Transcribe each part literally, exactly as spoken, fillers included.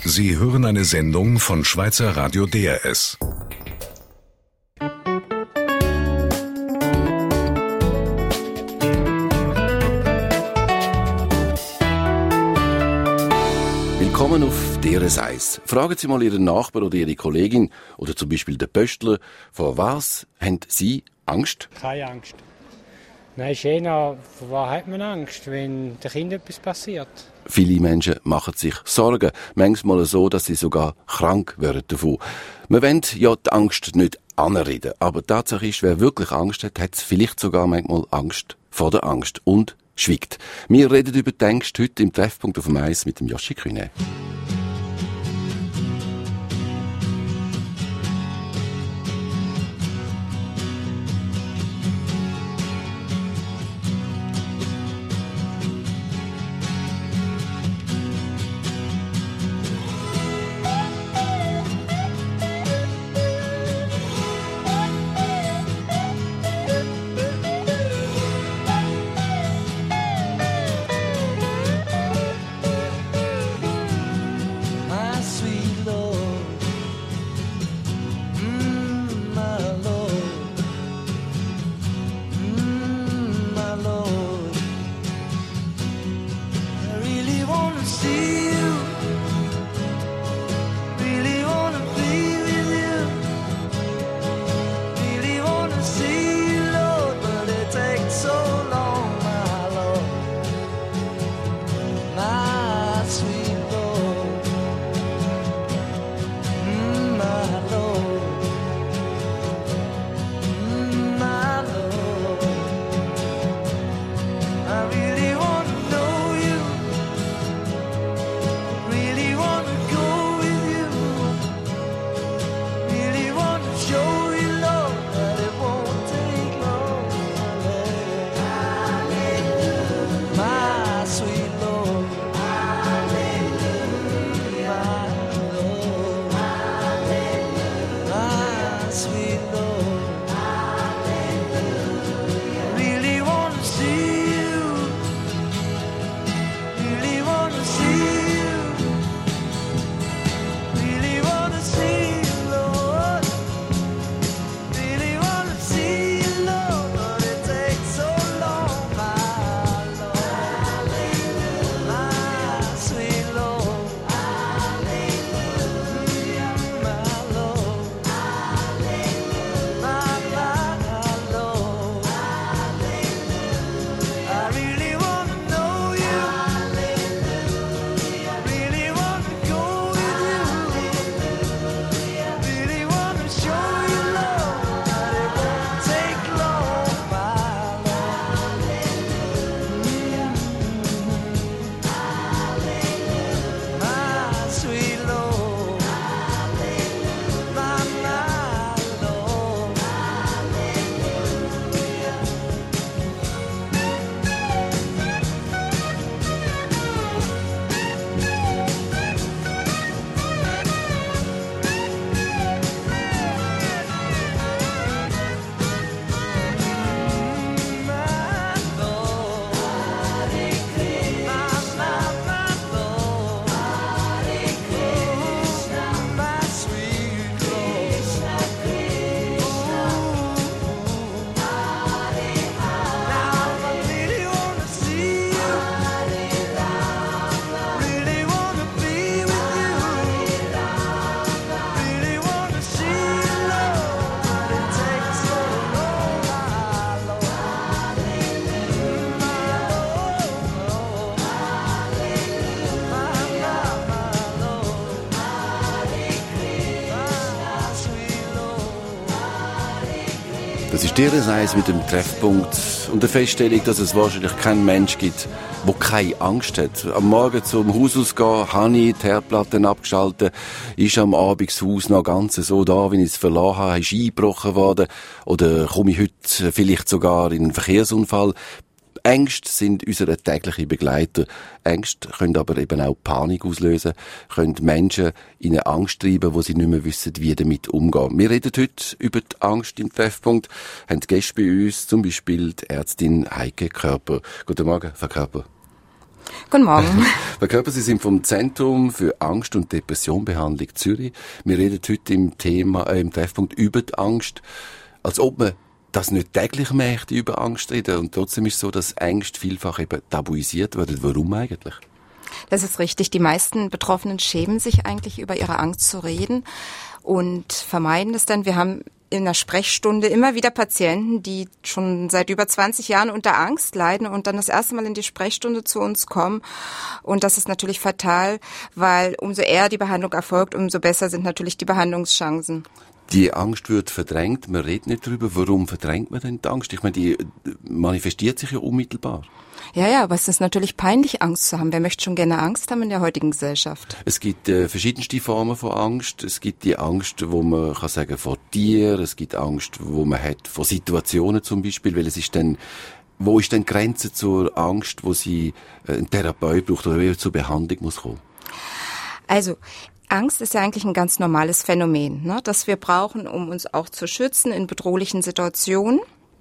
Sie hören eine Sendung von Schweizer Radio D R S. Willkommen auf D R S eins. Fragen Sie mal Ihren Nachbar oder Ihre Kollegin oder zum Beispiel den Pöstler, vor was haben Sie Angst? Keine Angst. Nein, ist eher, vor was hat man Angst, wenn dem Kind etwas passiert? Viele Menschen machen sich Sorgen, manchmal so, dass sie sogar krank werden davon. Man will ja die Angst nicht anreden, aber die Tatsache ist, wer wirklich Angst hat, hat vielleicht sogar manchmal Angst vor der Angst und schweigt. Wir reden über die Ängste heute im Treffpunkt auf dem Eis mit dem Joshi Kühne. Das ist D R S eins mit dem Treffpunkt und der Feststellung, dass es wahrscheinlich keinen Mensch gibt, der keine Angst hat. Am Morgen zum Haus ausgehen, habe ich die Herdplatten abgeschaltet, ist am Abend das Haus noch ganz so da, wie ich es verloren habe, ist eingebrochen worden oder komme ich heute vielleicht sogar in einen Verkehrsunfall. Ängste sind unsere täglichen Begleiter. Ängste können aber eben auch Panik auslösen, können Menschen in eine Angst treiben, wo sie nicht mehr wissen, wie damit umgehen. Wir reden heute über die Angst im Treffpunkt, haben Gäste bei uns, zum Beispiel die Ärztin Heike Körper. Guten Morgen, Frau Körper. Guten Morgen. Frau Körper, Sie sind vom Zentrum für Angst- und Depressionbehandlung Zürich. Wir reden heute im Thema, äh, im Treffpunkt über die Angst, als ob man das nicht täglich möchte, über Angst reden. Und trotzdem ist es so, dass Ängste vielfach eben tabuisiert werden. Warum eigentlich? Das ist richtig. Die meisten Betroffenen schämen sich eigentlich, über ihre Angst zu reden und vermeiden es dann. Wir haben in der Sprechstunde immer wieder Patienten, die schon seit über zwanzig Jahren unter Angst leiden und dann das erste Mal in die Sprechstunde zu uns kommen. Und das ist natürlich fatal, weil umso eher die Behandlung erfolgt, umso besser sind natürlich die Behandlungschancen. Die Angst wird verdrängt, man redet nicht darüber. Warum verdrängt man denn die Angst? Ich meine, die manifestiert sich ja unmittelbar. Ja, ja, aber es ist natürlich peinlich, Angst zu haben. Wer möchte schon gerne Angst haben in der heutigen Gesellschaft? Es gibt äh, verschiedenste Formen von Angst. Es gibt die Angst, wo man kann sagen vor Tieren. Es gibt Angst, wo man hat vor Situationen zum Beispiel, weil es ist dann, wo ist denn die Grenze zur Angst, wo sie äh, einen Therapeut braucht oder wie zur Behandlung muss kommen? Also Angst ist ja eigentlich ein ganz normales Phänomen, ne, das wir brauchen, um uns auch zu schützen in bedrohlichen Situationen.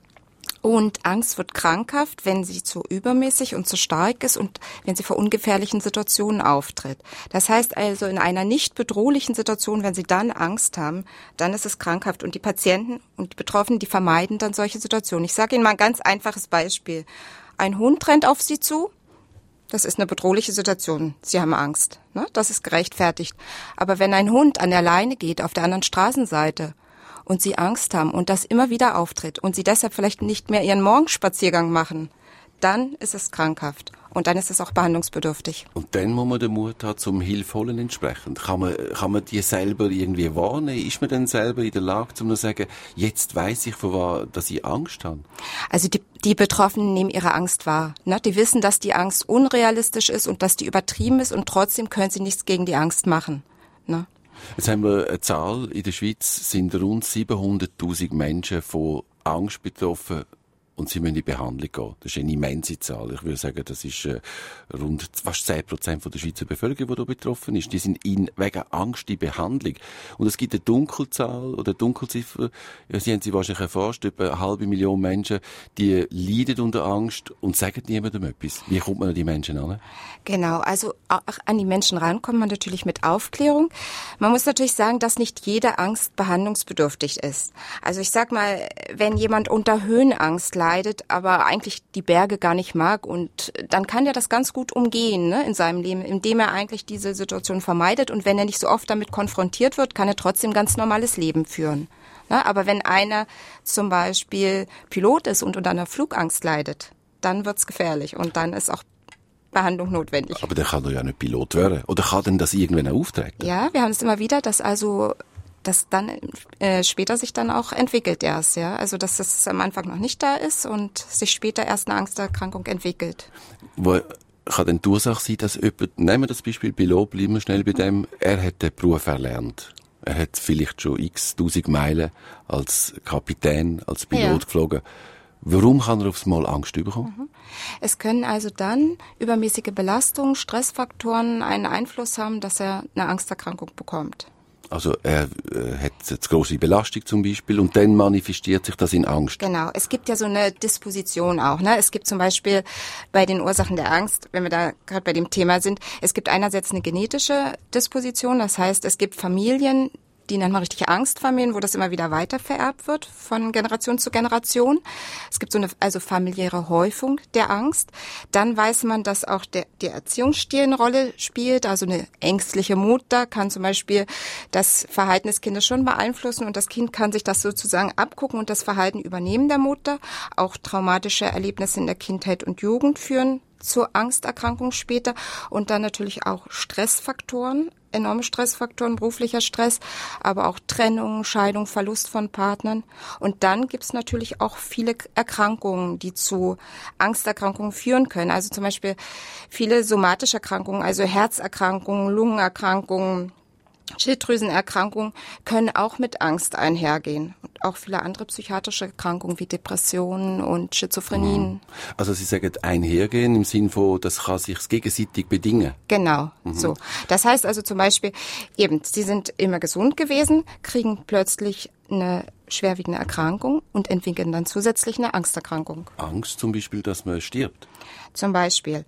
Und Angst wird krankhaft, wenn sie zu übermäßig und zu stark ist und wenn sie vor ungefährlichen Situationen auftritt. Das heißt also, in einer nicht bedrohlichen Situation, wenn sie dann Angst haben, dann ist es krankhaft. Und die Patienten und die Betroffenen, die vermeiden dann solche Situationen. Ich sage Ihnen mal ein ganz einfaches Beispiel. Ein Hund rennt auf Sie zu. Das ist eine bedrohliche Situation. Sie haben Angst. Ne? Das ist gerechtfertigt. Aber wenn ein Hund an der Leine geht auf der anderen Straßenseite und Sie Angst haben und das immer wieder auftritt und Sie deshalb vielleicht nicht mehr Ihren Morgenspaziergang machen, dann ist es krankhaft und dann ist es auch behandlungsbedürftig. Und dann muss man den Mut haben zum Hilfe holen entsprechend. Kann man, kann man die selber irgendwie wahrnehmen? Ist man dann selber in der Lage, um zu sagen, jetzt weiss ich, von was, dass ich Angst habe? Also die, die Betroffenen nehmen ihre Angst wahr. Ne? Die wissen, dass die Angst unrealistisch ist und dass die übertrieben ist und trotzdem können sie nichts gegen die Angst machen. Ne? Jetzt haben wir eine Zahl. In der Schweiz sind rund siebenhunderttausend Menschen von Angst betroffen und sie müssen in die Behandlung gehen. Das ist eine immense Zahl. Ich würde sagen, das ist äh, rund fast zehn Prozent von der Schweizer Bevölkerung, die da betroffen ist. Die sind in, wegen Angst in Behandlung. Und es gibt eine Dunkelzahl oder eine Dunkelziffer, ja, Sie haben sie wahrscheinlich erforscht, etwa eine halbe Million Menschen, die leiden unter Angst und sagen niemandem etwas. Wie kommt man an die Menschen an? Genau, also auch an die Menschen rankommt man natürlich mit Aufklärung. Man muss natürlich sagen, dass nicht jede Angst behandlungsbedürftig ist. Also ich sag mal, wenn jemand unter Höhenangst leidet, aber eigentlich die Berge gar nicht mag, und dann kann er das ganz gut umgehen, ne, in seinem Leben, indem er eigentlich diese Situation vermeidet, und wenn er nicht so oft damit konfrontiert wird, kann er trotzdem ganz normales Leben führen. Ne, aber wenn einer zum Beispiel Pilot ist und unter einer Flugangst leidet, dann wird's gefährlich und dann ist auch Behandlung notwendig. Aber der kann doch ja nicht Pilot werden. Oder kann denn das irgendwann auftreten? Ja, wir haben es immer wieder, dass also das dann äh, später sich dann auch entwickelt erst, ja. Also dass das am Anfang noch nicht da ist und sich später erst eine Angsterkrankung entwickelt. Wo kann denn die Ursache sein, dass jemand, nehmen wir das Beispiel Pilot, bleiben wir schnell bei dem, er hat den Beruf erlernt. Er hat vielleicht schon x tausend Meilen als Kapitän, als Pilot ja. geflogen. Warum kann er aufs Mal Angst bekommen? Es können also dann übermäßige Belastungen, Stressfaktoren einen Einfluss haben, dass er eine Angsterkrankung bekommt. Also er äh, hat jetzt große Belastung zum Beispiel und dann manifestiert sich das in Angst. Genau, es gibt ja so eine Disposition auch. Ne? Es gibt zum Beispiel bei den Ursachen der Angst, wenn wir da gerade bei dem Thema sind, es gibt einerseits eine genetische Disposition, das heißt, es gibt Familien, die nennt man richtig Angstfamilien, wo das immer wieder weiter vererbt wird von Generation zu Generation. Es gibt so eine also familiäre Häufung der Angst. Dann weiß man, dass auch der, die Erziehungsstil eine Rolle spielt. Also eine ängstliche Mutter kann zum Beispiel das Verhalten des Kindes schon beeinflussen und das Kind kann sich das sozusagen abgucken und das Verhalten übernehmen der Mutter. Auch traumatische Erlebnisse in der Kindheit und Jugend führen zur Angsterkrankung später und dann natürlich auch Stressfaktoren, enorme Stressfaktoren, beruflicher Stress, aber auch Trennung, Scheidung, Verlust von Partnern. Und dann gibt's natürlich auch viele Erkrankungen, die zu Angsterkrankungen führen können. Also zum Beispiel viele somatische Erkrankungen, also Herzerkrankungen, Lungenerkrankungen, Schilddrüsenerkrankungen können auch mit Angst einhergehen. Und auch viele andere psychiatrische Erkrankungen wie Depressionen und Schizophrenien. Also Sie sagen einhergehen im Sinn von, das kann sich gegenseitig bedingen? Genau, mhm. so. Das heißt also zum Beispiel, eben, Sie sind immer gesund gewesen, kriegen plötzlich eine schwerwiegende Erkrankung und entwickeln dann zusätzlich eine Angsterkrankung. Angst zum Beispiel, dass man stirbt? Zum Beispiel.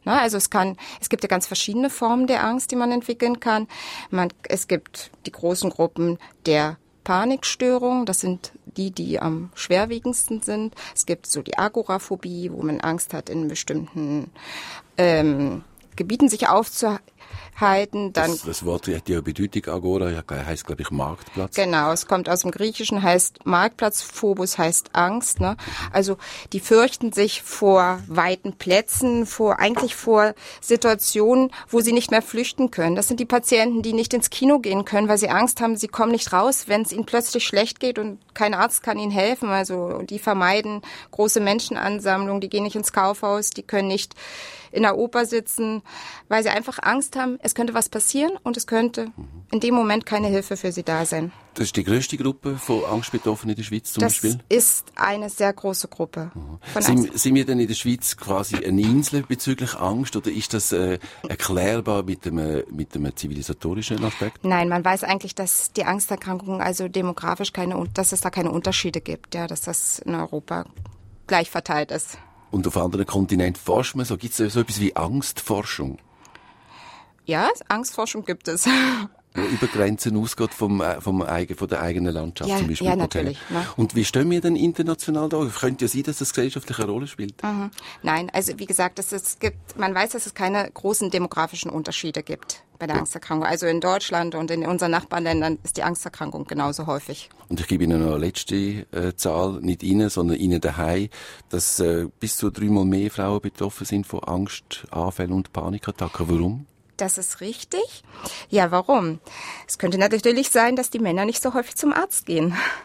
Na, also es kann, es gibt ja ganz verschiedene Formen der Angst, die man entwickeln kann. Man, es gibt die großen Gruppen der Panikstörung, das sind die, die am schwerwiegendsten sind. Es gibt so die Agoraphobie, wo man Angst hat, in bestimmten ähm, Gebieten sich aufzuhalten. Dann das, das Wort hat ja Bedeutung, Agora, heißt, glaube ich, Marktplatz. Genau, es kommt aus dem Griechischen, heißt Marktplatz, Phobos heißt Angst. Ne? Also die fürchten sich vor weiten Plätzen, vor eigentlich vor Situationen, wo sie nicht mehr flüchten können. Das sind die Patienten, die nicht ins Kino gehen können, weil sie Angst haben, sie kommen nicht raus, wenn es ihnen plötzlich schlecht geht und kein Arzt kann ihnen helfen. Also die vermeiden große Menschenansammlungen, die gehen nicht ins Kaufhaus, die können nicht in der Oper sitzen, weil sie einfach Angst haben, es könnte was passieren und es könnte in dem Moment keine Hilfe für sie da sein. Das ist die grösste Gruppe von Angstbetroffenen in der Schweiz zum das Beispiel? Das ist eine sehr große Gruppe. Von sind, sind wir denn in der Schweiz quasi eine Insel bezüglich Angst oder ist das äh, erklärbar mit einem, mit einem zivilisatorischen Aspekt? Nein, man weiß eigentlich, dass die Angsterkrankungen also demografisch keine, dass es da keine Unterschiede gibt, ja, dass das in Europa gleich verteilt ist. Und auf anderen Kontinenten forscht man so. Gibt es so etwas wie Angstforschung? Ja, Angstforschung gibt es. Wo über Grenzen ausgeht vom, vom, von der eigenen Landschaft ja, zum Beispiel. Ja, natürlich. Okay. Ne? Und wie stehen wir denn international da? Könnte ja sein, dass das gesellschaftlich eine Rolle spielt. Mhm. Nein, also wie gesagt, dass es gibt, man weiß, dass es keine großen demografischen Unterschiede gibt bei der ja. Angsterkrankung. Also in Deutschland und in unseren Nachbarländern ist die Angsterkrankung genauso häufig. Und ich gebe Ihnen noch eine letzte äh, Zahl, nicht Ihnen, sondern Ihnen daheim, dass äh, bis zu dreimal mehr Frauen betroffen sind von Angstanfällen und Panikattacken. Warum? Das ist richtig. Ja, warum? Es könnte natürlich sein, dass die Männer nicht so häufig zum Arzt gehen.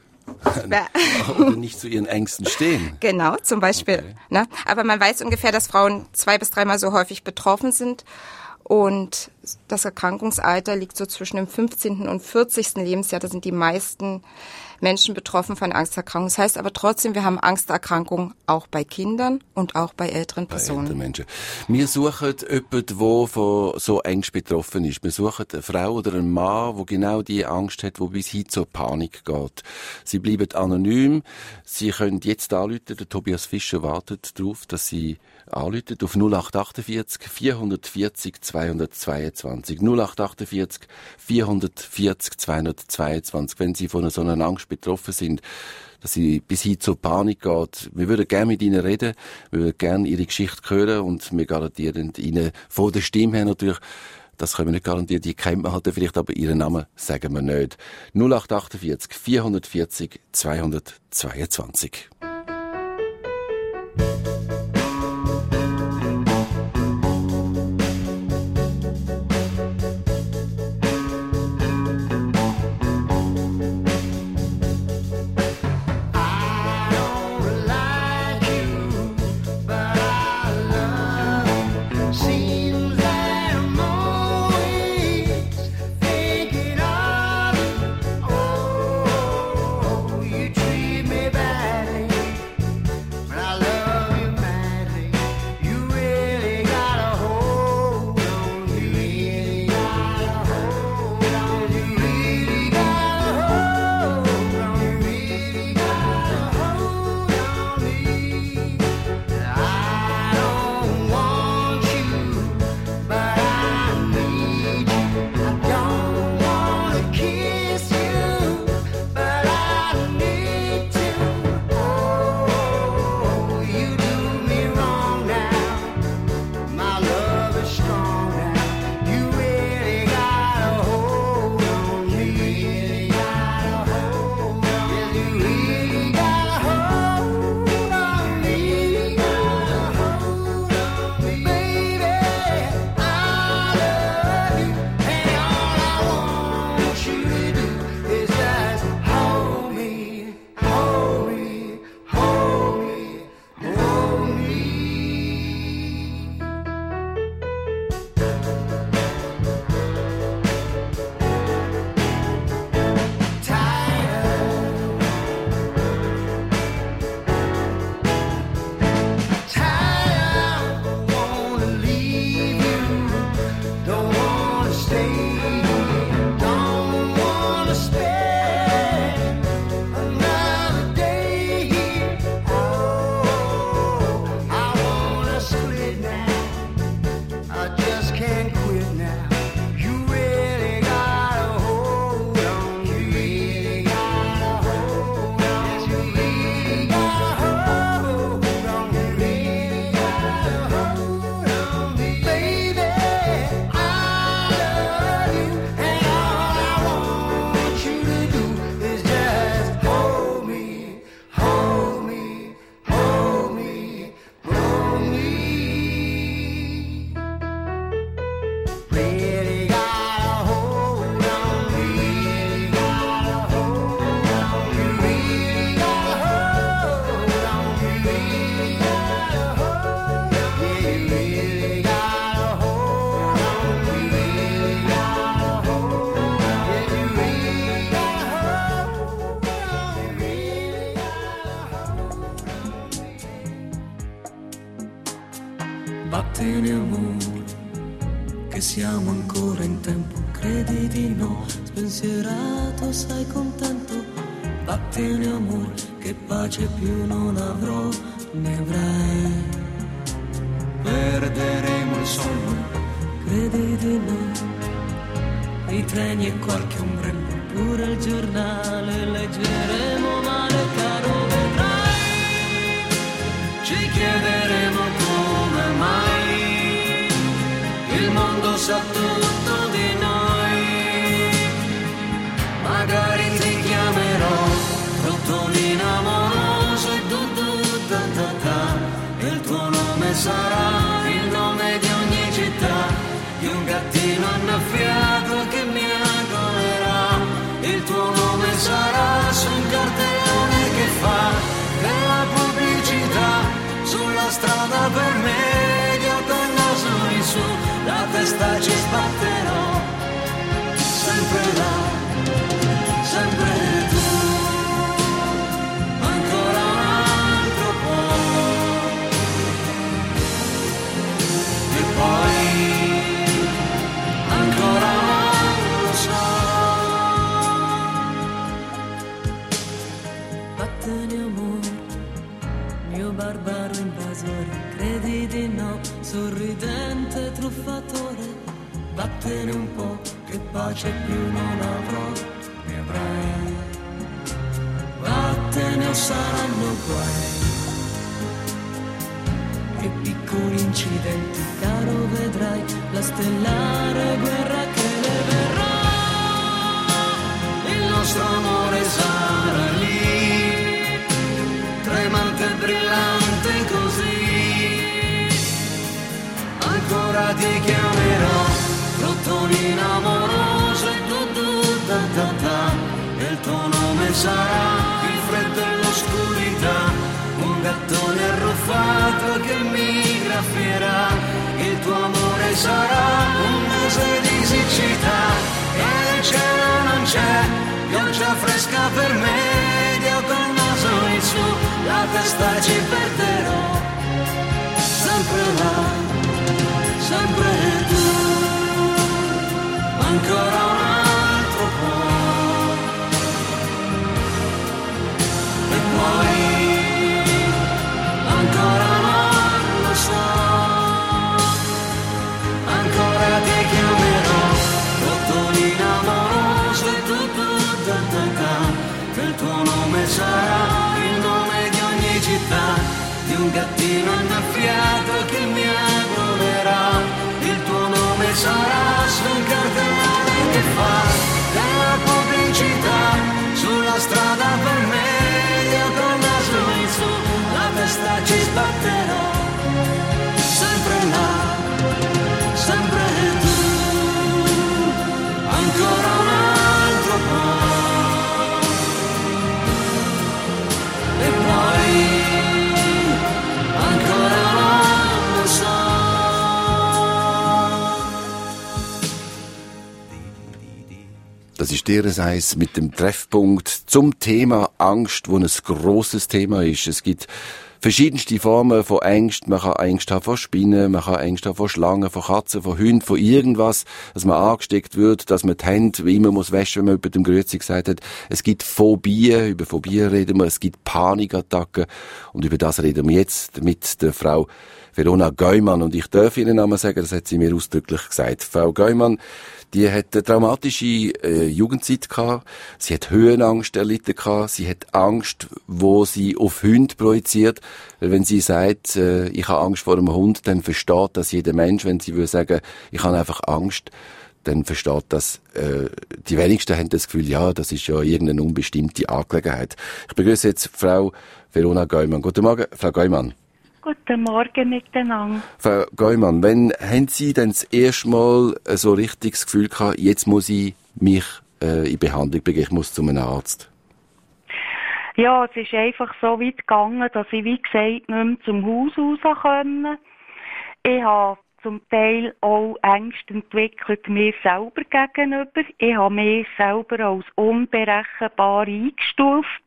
Oder nicht zu ihren Ängsten stehen. Genau, zum Beispiel. Okay. Ne? Aber man weiß ungefähr, dass Frauen zwei- bis dreimal so häufig betroffen sind. Und das Erkrankungsalter liegt so zwischen dem fünfzehnten und vierzigsten Lebensjahr. Da sind die meisten Menschen betroffen von Angsterkrankungen. Das heißt aber trotzdem, wir haben Angsterkrankungen auch bei Kindern und auch bei älteren Personen. Bei älteren Menschen. Wir suchen jemanden, der von so Angst betroffen ist. Wir suchen eine Frau oder einen Mann, der genau die Angst hat, die bis hin zur Panik geht. Sie bleiben anonym. Sie können jetzt anrufen. Der Tobias Fischer wartet darauf, dass Sie anrufen auf null acht achtundvierzig vierhundertvierzig zweihundertzweiundzwanzig. null acht achtundvierzig vierhundertvierzig zweihundertzweiundzwanzig. Wenn Sie von so einer Angst betroffen sind, dass sie bis hin zur Panik geht. Wir würden gerne mit Ihnen reden, wir würden gerne Ihre Geschichte hören und wir garantieren Ihnen von der Stimme her natürlich, das können wir nicht garantieren, die kennt man halt vielleicht, aber Ihren Namen sagen wir nicht. null acht achtundvierzig vierhundertvierzig zweihundertzweiundzwanzig. Oh, you treat me badly. Vattene amore, che siamo ancora in tempo, credi di no, spensierato sei contento. Vattene amore, che pace più non avrò, ne avrai. Perderemo il sonno, credi di no, i treni e qualche ombrello, pure il giornale leggeremo male, caro vedrai. Ci chiederemo come mai il mondo sa tutto di noi. Magari ti chiamerò Rottolino amoroso e du du da da da, e il tuo nome sarà il nome di ogni città, di un gattino annaffiato che mi agolerà. Il tuo nome sarà su un cartellone che fa della pubblicità sulla strada per medio col naso in su, la testa ci sbatterò, sempre là, sempre tu, ancora un altro po', e poi ancora non lo so. Vattene amore, mio barbaro invasore, credi di no, sorridente truffatore. Vattene un po', che pace più non avrò, ne avrai. Vattene o saranno guai, che piccoli incidenti, caro vedrai, la stellare guerra che le verrà. Il nostro amore sarà lì, tremante e brillante così. Ancora ti chiamerò Rottolino amoroso e du du da da da, e il tuo nome sarà il freddo e l'oscurità, un gattone arruffato che mi graffierà. Il tuo amore sarà un mese di siccità, e il cielo non c'è pioggia fresca per me, io col naso in su, la testa ci perderò, sempre là, sempre tu, ancora un altro po', e poi ancora non lo so, ancora ti chiamerò Rottolino amoroso e tu tu da da da, che il tuo nome sarà il nome di ogni città, di un gattino annaffiato che mi agolerà. Il tuo nome sarà sul cartellone che fa della pubblicità, sulla strada per me, io col naso in su, la testa ci sbatterò, sempre là, sempre tu, ancora un altro po', e poi ancora non lo so. Das ist Ihres Eis mit dem Treffpunkt zum Thema Angst, wo ein grosses Thema ist. Es gibt verschiedenste Formen von Angst. Man kann Angst haben vor Spinnen, man kann Angst haben vor Schlangen, vor Katzen, vor Hunden, vor irgendwas, dass man angesteckt wird, dass man die Hände wie immer muss waschen, wenn man über dem Grüezi gesagt hat. Es gibt Phobien, über Phobien reden wir, es gibt Panikattacken, und über das reden wir jetzt mit der Frau Verona Geumann. Und ich darf Ihren Namen sagen, das hat sie mir ausdrücklich gesagt. Frau Geumann, die hat eine traumatische äh, Jugendzeit gehabt. Sie hat Höhenangst erlitten gehabt. Sie hat Angst, wo sie auf Hunde projiziert. Weil wenn sie sagt, äh, ich habe Angst vor einem Hund, dann versteht das jeder Mensch. Wenn sie würde sagen, ich habe einfach Angst, dann versteht das, äh, die wenigsten haben das Gefühl, ja, das ist ja irgendeine unbestimmte Angelegenheit. Ich begrüße jetzt Frau Verona Geumann. Guten Morgen, Frau Geumann. Guten Morgen miteinander. Frau Geumann, wenn haben Sie denn das erste Mal so richtig das Gefühl gehabt, jetzt muss ich mich äh, in Behandlung begeben, ich muss zu einem Arzt? Ja, es ist einfach so weit gegangen, dass ich, wie gesagt, nicht mehr zum Haus raus konnte. Ich habe zum Teil auch Ängste entwickelt mir selber gegenüber. Ich habe mich selber als unberechenbar eingestuft.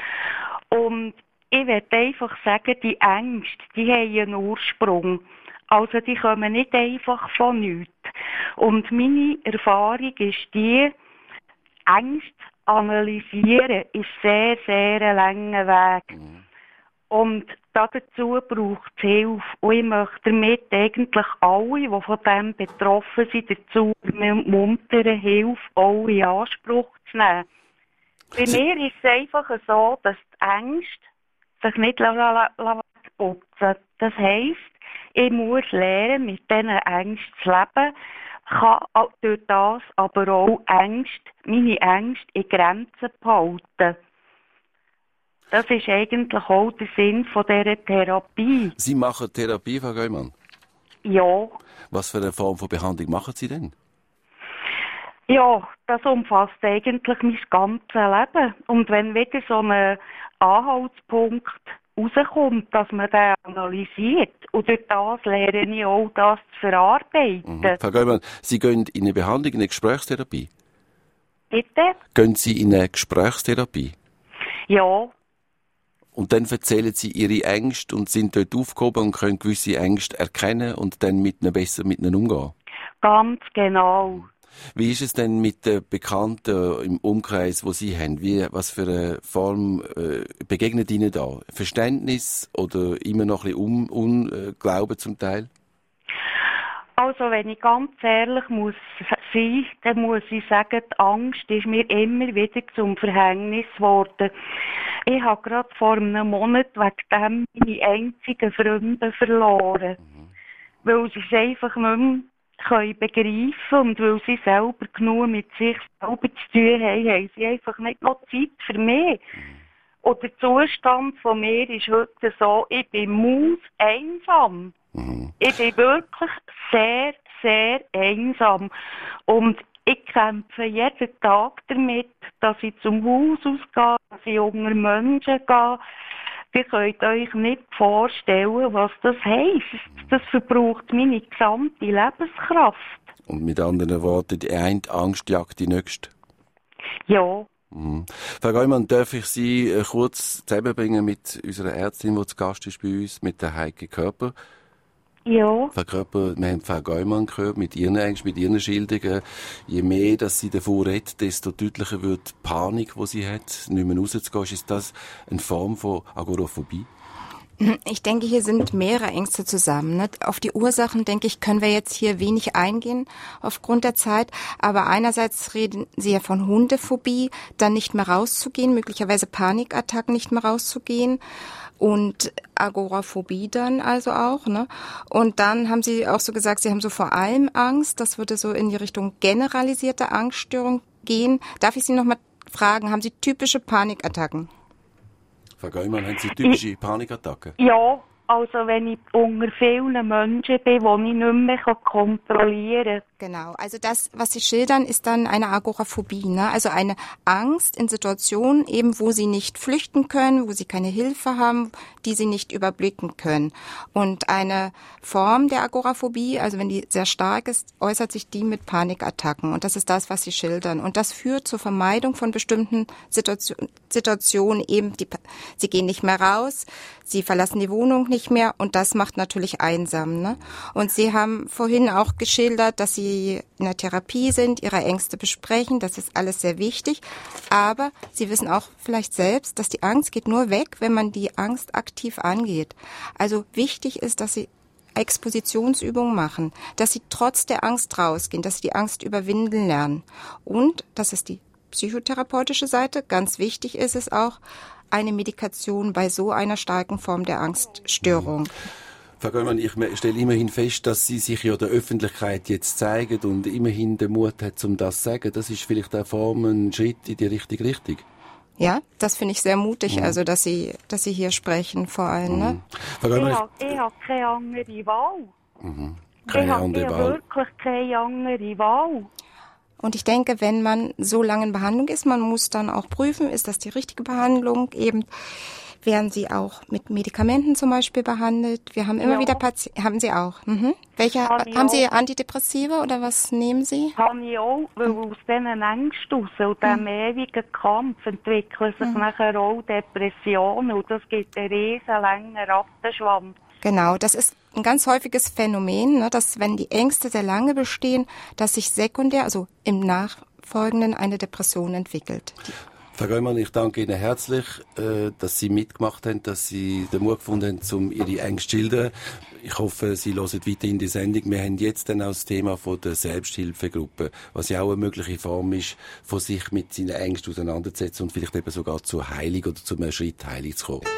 Und ich möchte einfach sagen, die Ängste, die haben einen Ursprung. Also die kommen nicht einfach von nichts. Und meine Erfahrung ist die, Ängste analysieren ist sehr, sehr ein langer Weg. Mhm. Und dazu braucht es Hilfe. Und ich möchte damit eigentlich alle, die von dem betroffen sind, dazu ermuntern, Hilfe auch in Anspruch zu nehmen. Bei Sie mir ist es einfach so, dass die Ängste sich nicht putzen. Das heisst, ich muss lernen, mit diesen Ängsten zu leben, kann durch das aber auch Ängste, meine Ängste in Grenzen behalten. Das ist eigentlich auch der Sinn von dieser Therapie. Sie machen Therapie, Frau Geumann? Ja. Was für eine Form von Behandlung machen Sie denn? Ja, das umfasst eigentlich mein ganzes Leben. Und wenn wieder so ein Anhaltspunkt rauskommt, dass man den analysiert, und durch das lerne ich auch, das zu verarbeiten. Mhm. Frau Geumann, Sie gehen in eine Behandlung, in eine Gesprächstherapie? Bitte? Gehen Sie in eine Gesprächstherapie? Ja. Und dann erzählen Sie Ihre Ängste und sind dort aufgehoben und können gewisse Ängste erkennen und dann mit ihnen besser mit ihnen umgehen? Ganz genau. Wie ist es denn mit den Bekannten im Umkreis, wo Sie haben? Wie, was für eine Form äh, begegnet Ihnen da? Verständnis oder immer noch ein bisschen Unglauben zum Teil? Also, wenn ich ganz ehrlich muss sein, dann muss ich sagen, die Angst ist mir immer wieder zum Verhängnis geworden. Ich habe gerade vor einem Monat wegen dem meine einzigen Freunde verloren. Mhm. Weil sie es einfach nicht mehr können begreifen und weil sie selber genug mit sich selber zu tun haben, haben sie einfach nicht noch Zeit für mich. Mhm. Und der Zustand von mir ist heute so, ich bin maus einsam. Mhm. Ich bin wirklich sehr, sehr einsam. Und ich kämpfe jeden Tag damit, dass ich zum Haus ausgehe, dass ich unter Menschen gehe. Ihr könnt euch nicht vorstellen, was das heisst. Das verbraucht meine gesamte Lebenskraft. Und mit anderen Worten, die eine Angst jagt die nächste. Ja. Mhm. Frau Geumann, darf ich Sie kurz zusammenbringen mit unserer Ärztin, die zu Gast ist bei uns, mit der Heike Körper? Ja. Frau Körper, wir haben Frau Geumann gehört, mit ihren Ängsten, mit ihren Schilderungen. Je mehr, dass sie davon redet, desto deutlicher wird die Panik, die sie hat, nicht mehr rauszugehen. Ist das eine Form von Agoraphobie? Ich denke, hier sind mehrere Ängste zusammen. Ne? Auf die Ursachen, denke ich, können wir jetzt hier wenig eingehen aufgrund der Zeit. Aber einerseits reden Sie ja von Hundephobie, dann nicht mehr rauszugehen, möglicherweise Panikattacken, nicht mehr rauszugehen. Und Agoraphobie dann also auch, ne? Und dann haben Sie auch so gesagt, Sie haben so vor allem Angst. Das würde so in die Richtung generalisierte Angststörung gehen. Darf ich Sie noch mal fragen, haben Sie typische Panikattacken? Frau Geumann, haben Sie typische ich, Panikattacken? Ja, also wenn ich unter vielen Menschen bin, die ich nicht mehr kontrollieren kann. Genau, also das, was Sie schildern, ist dann eine Agoraphobie, ne? Also eine Angst in Situationen eben, wo Sie nicht flüchten können, wo Sie keine Hilfe haben, die Sie nicht überblicken können. Und eine Form der Agoraphobie, also wenn die sehr stark ist, äußert sich die mit Panikattacken. Und das ist das, was Sie schildern. Und das führt zur Vermeidung von bestimmten Situation, Situationen eben, die, Sie gehen nicht mehr raus, Sie verlassen die Wohnung nicht mehr und das macht natürlich einsam, ne? Und Sie haben vorhin auch geschildert, dass Sie in der Therapie sind, Ihre Ängste besprechen, das ist alles sehr wichtig, aber Sie wissen auch vielleicht selbst, dass die Angst geht nur weg, wenn man die Angst aktiv angeht. Also wichtig ist, dass Sie Expositionsübungen machen, dass Sie trotz der Angst rausgehen, dass Sie die Angst überwinden lernen und, das ist die psychotherapeutische Seite, ganz wichtig ist es auch, eine Medikation bei so einer starken Form der Angststörung. Frau Geumann, ich stelle immerhin fest, dass Sie sich ja der Öffentlichkeit jetzt zeigen und immerhin den Mut hat, um das zu sagen. Das ist vielleicht eine Form, ein Schritt in die richtige Richtung. Ja, das finde ich sehr mutig, mhm. also dass Sie, dass Sie hier sprechen vor allem. Mhm. Ne? Ich habe hab keine andere Wahl. Mhm. Keine ich habe wirklich keine andere Wahl. Und ich denke, wenn man so lange in Behandlung ist, man muss dann auch prüfen, ist das die richtige Behandlung? Eben werden Sie auch mit Medikamenten zum Beispiel behandelt? Wir haben immer ja. wieder Patienten, haben Sie auch? Mhm. Welche, haben auch. Sie Antidepressiva oder was nehmen Sie? Habe ich auch, weil aus diesen Ängsten raus und diesem mhm. ewigen Kampf entwickeln sich mhm. nachher auch Depressionen und das gibt einen riesen langen Rattenschwanz. Genau, das ist ein ganz häufiges Phänomen, ne, dass wenn die Ängste sehr lange bestehen, dass sich sekundär, also im Nachfolgenden, eine Depression entwickelt. Frau Göllmann, ich danke Ihnen herzlich, dass Sie mitgemacht haben, dass Sie den Mut gefunden haben, um Ihre Ängste zu schildern. Ich hoffe, Sie hören weiterhin die Sendung. Wir haben jetzt dann auch das Thema von der Selbsthilfegruppe, was ja auch eine mögliche Form ist, von sich mit seinen Ängsten auseinanderzusetzen und vielleicht eben sogar zur Heilung oder zu einem Schritt Heilung zu kommen.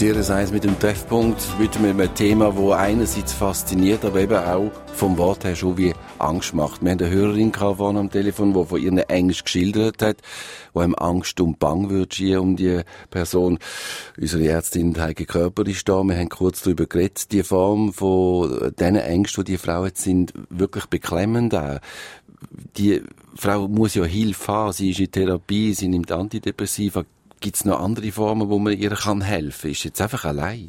Studieren sei es mit dem Treffpunkt, mit einem Thema, das einerseits fasziniert, aber eben auch vom Wort her schon wie Angst macht. Wir haben eine Hörerin vorne am Telefon, die von ihren Ängsten geschildert hat, wo einem Angst und Bang wird schier um die Person. Unsere Ärztin Heike Körper ist da. Wir haben kurz darüber geredet. Die Form von diesen Ängsten, die die Frauen jetzt sind, wirklich beklemmend auch. Die Frau muss ja Hilfe haben. Sie ist in Therapie, sie nimmt Antidepressiva. Gibt es noch andere Formen, wo man ihr kann helfen kann? Ist jetzt einfach allein?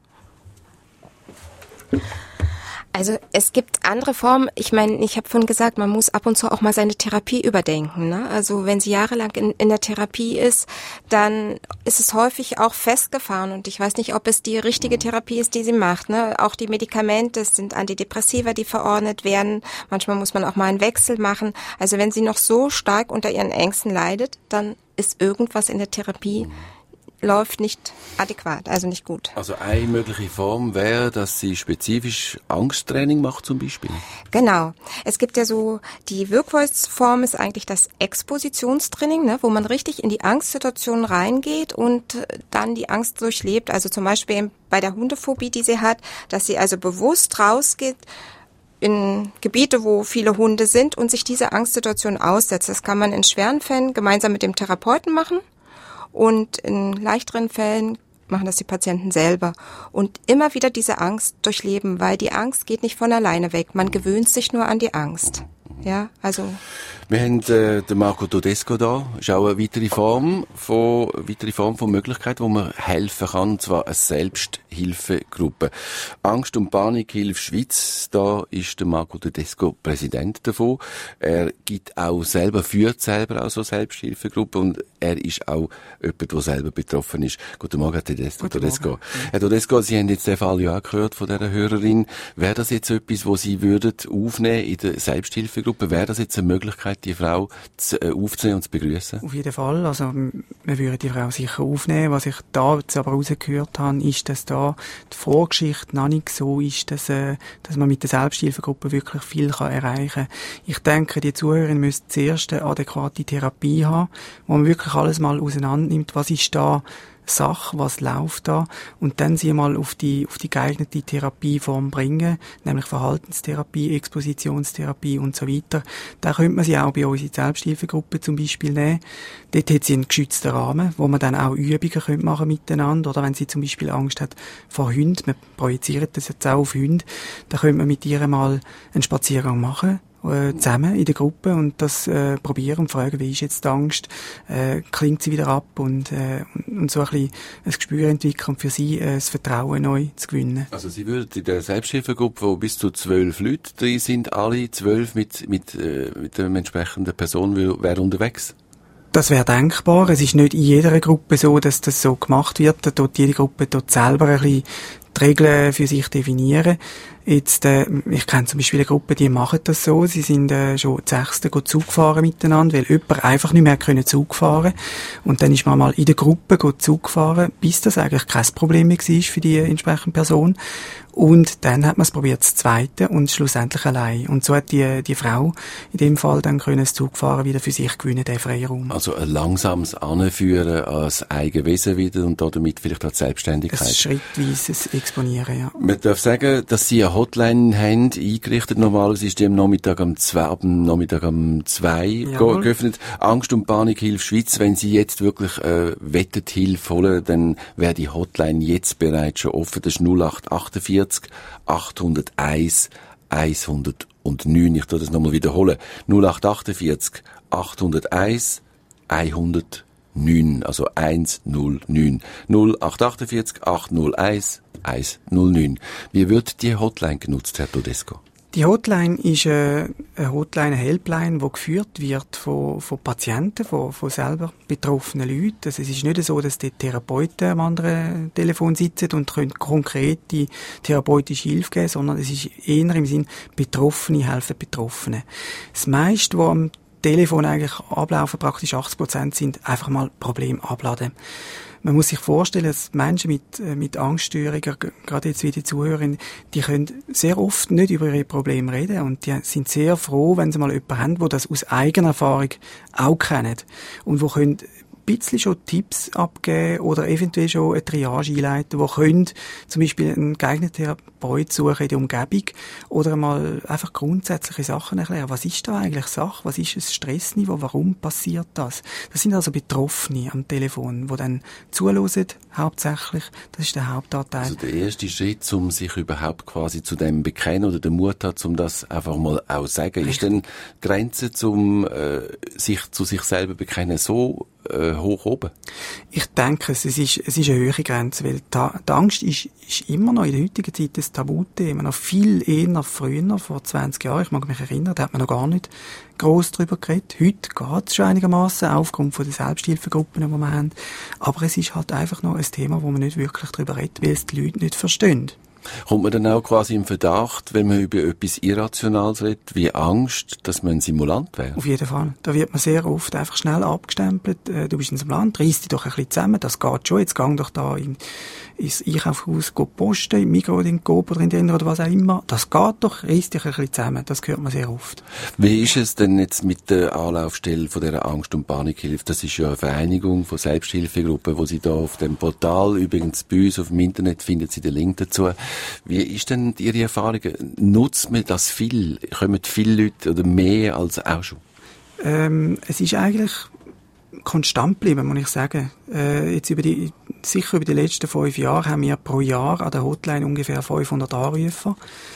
Also es gibt andere Formen. Ich meine, ich habe vorhin gesagt, man muss ab und zu auch mal seine Therapie überdenken. Ne? Also wenn sie jahrelang in, in der Therapie ist, dann ist es häufig auch festgefahren. Und ich weiß nicht, ob es die richtige Therapie ist, die sie macht. Ne? Auch die Medikamente, es sind Antidepressiva, die verordnet werden. Manchmal muss man auch mal einen Wechsel machen. Also wenn sie noch so stark unter ihren Ängsten leidet, dann ist irgendwas in der Therapie läuft nicht adäquat, also nicht gut. Also eine mögliche Form wäre, dass sie spezifisch Angsttraining macht zum Beispiel? Genau. Es gibt ja so, die Wirkungsform ist eigentlich das Expositionstraining, ne, wo man richtig in die Angstsituation reingeht und dann die Angst durchlebt. Also zum Beispiel bei der Hundephobie, die sie hat, dass sie also bewusst rausgeht in Gebiete, wo viele Hunde sind und sich dieser Angstsituation aussetzt. Das kann man in schweren Fällen gemeinsam mit dem Therapeuten machen. Und in leichteren Fällen machen das die Patienten selber. Und immer wieder diese Angst durchleben, weil die Angst geht nicht von alleine weg. Man gewöhnt sich nur an die Angst. Ja, also. Wir haben äh, den Marco Todesco da. Das ist auch eine weitere Form von, weitere Form von Möglichkeit, wo man helfen kann, und zwar eine Selbsthilfegruppe. Angst- und Panikhilfe Schweiz, da ist der Marco Todesco Präsident davon. Er gibt auch selber, führt selber auch so Selbsthilfegruppen und er ist auch jemand, der selber betroffen ist. Guten Morgen, Herr Todesco. Guten Morgen. Herr Todesco, Sie haben jetzt den Fall ja auch gehört von dieser Hörerin. Wäre das jetzt etwas, wo Sie würden aufnehmen in der Selbsthilfegruppe? Wäre das jetzt eine Möglichkeit, die Frau zu, äh, aufzunehmen und zu begrüßen? Auf jeden Fall. Also, wir würden die Frau sicher aufnehmen. Was ich da jetzt aber rausgehört habe, ist, dass da die Vorgeschichte noch nicht so ist, dass, äh, dass man mit der Selbsthilfegruppe wirklich viel kann erreichen kann. Ich denke, die Zuhörerin müsste zuerst eine adäquate Therapie haben, wo man wirklich alles mal auseinander nimmt. Was ist da Sache, was läuft da, und dann sie mal auf die auf die geeignete Therapieform bringen, nämlich Verhaltenstherapie, Expositionstherapie und so weiter. Da könnte man sie auch bei uns in die Selbsthilfegruppe zum Beispiel nehmen. Dort hat sie einen geschützten Rahmen, wo man dann auch Übungen könnte machen miteinander, oder wenn sie zum Beispiel Angst hat vor Hunden, wir projizieren das jetzt auch auf Hunde, dann könnte man mit ihr mal einen Spaziergang machen, zusammen in der Gruppe und das äh, probieren und fragen, wie ist jetzt die Angst, äh, klingt sie wieder ab und, äh, und so ein bisschen ein Gespür entwickeln und für sie äh, das Vertrauen neu zu gewinnen. Also Sie würden in der Selbsthilfegruppe, wo bis zu zwölf Leute drin sind, alle zwölf mit, mit, äh, mit der entsprechenden Person wären unterwegs? Das wäre denkbar. Es ist nicht in jeder Gruppe so, dass das so gemacht wird. Da tut jede Gruppe dort selber ein bisschen die Regeln für sich definieren. Jetzt, äh, ich kenne zum Beispiel eine Gruppe, die machen das so. Sie sind äh, schon die Sechsten Zug fahren miteinander, weil jemand einfach nicht mehr können Zug fahren. Und dann ist man mal in der Gruppe Zug fahren, bis das eigentlich kein Problem mehr war für die entsprechende Person. Und dann hat man es probiert, das Zweite, und schlussendlich allein. Und so hat die, die Frau in dem Fall dann können das Zugfahren wieder für sich gewinnen, den freien Raum. Also ein langsames Anführen als Eigenwesen wieder und damit vielleicht auch die Selbstständigkeit. Ein schrittweises Exponieren, ja. Man darf sagen, dass Sie eine Hotline haben, eingerichtet. Normalerweise ist die am Nachmittag um zwei, ab dem Nachmittag um zwei Jawohl. geöffnet. Angst- und Panikhilfe Schweiz. Wenn Sie jetzt wirklich äh, wettet Hilfe holen, dann wäre die Hotline jetzt bereits schon offen. Das ist null acht achtundvierzig achthunderteins hundertneun. Ich tue das nochmal wiederholen. null acht achtundvierzig achthunderteins hundertneun. Also eins null neun. null acht achtundvierzig achthunderteins hundertneun. Wie wird die Hotline genutzt, Herr Todesco? Die Hotline ist äh, eine Hotline, eine Helpline, die geführt wird von, von Patienten, von, von selber betroffenen Leuten. Also es ist nicht so, dass die Therapeuten am anderen Telefon sitzen und können konkrete therapeutische Hilfe geben, sondern es ist eher im Sinn, Betroffene helfen Betroffenen. Das meiste, was am Telefon eigentlich ablaufen, praktisch achtzig Prozent, sind einfach mal Probleme abladen. Man muss sich vorstellen, dass Menschen mit, mit Angststörungen, gerade jetzt wie die Zuhörerin, die können sehr oft nicht über ihre Probleme reden und die sind sehr froh, wenn sie mal jemanden haben, der das aus eigener Erfahrung auch kennt und wo können bisschen schon Tipps abgeben oder eventuell schon eine Triage einleiten, die können zum Beispiel einen geeigneten Therapeut suchen in der Umgebung oder einmal einfach grundsätzliche Sachen erklären. Was ist da eigentlich Sache? Was ist das Stressniveau? Warum passiert das? Das sind also Betroffene am Telefon, die dann zuhören, hauptsächlich. Das ist der Hauptanteil. Also der erste Schritt, um sich überhaupt quasi zu dem bekennen oder den Mut hat, um das einfach mal auch sagen. Richtig. Ist denn die Grenze zum äh, sich zu sich selber bekennen so äh, hoch oben? Ich denke, es ist, es ist eine höhere Grenze, weil die, die Angst ist, ist immer noch in der heutigen Zeit ein Tabuthema. Noch viel eher früher, vor zwanzig Jahren, ich mag mich erinnern, da hat man noch gar nicht gross darüber geredet. Heute geht es schon einigermaßen aufgrund von den Selbsthilfegruppen, die wir haben. Aber es ist halt einfach noch ein Thema, wo man nicht wirklich darüber redet, weil es die Leute nicht verstehen. Kommt man dann auch quasi im Verdacht, wenn man über etwas Irrationales redet, wie Angst, dass man ein Simulant wäre? Auf jeden Fall. Da wird man sehr oft einfach schnell abgestempelt. Äh, du bist in einem Land, reiss dich doch ein bisschen zusammen, das geht schon. Jetzt gang doch da in, ins Einkaufshaus posten, im Migros, in Coop oder in den oder was auch immer. Das geht doch, reiss dich ein bisschen zusammen. Das hört man sehr oft. Wie ist es denn jetzt mit der Anlaufstelle von dieser Angst- und Panikhilfe? Das ist ja eine Vereinigung von Selbsthilfegruppen, wo Sie da auf dem Portal, übrigens bei uns auf dem Internet, finden Sie den Link dazu. Wie ist denn Ihre Erfahrung? Nutzt man das viel? Kommen viele Leute oder mehr als auch schon? Ähm, es ist eigentlich konstant geblieben, muss ich sagen. Äh, jetzt über die, sicher über die letzten fünf Jahre haben wir pro Jahr an der Hotline ungefähr fünfhundert Anrufer.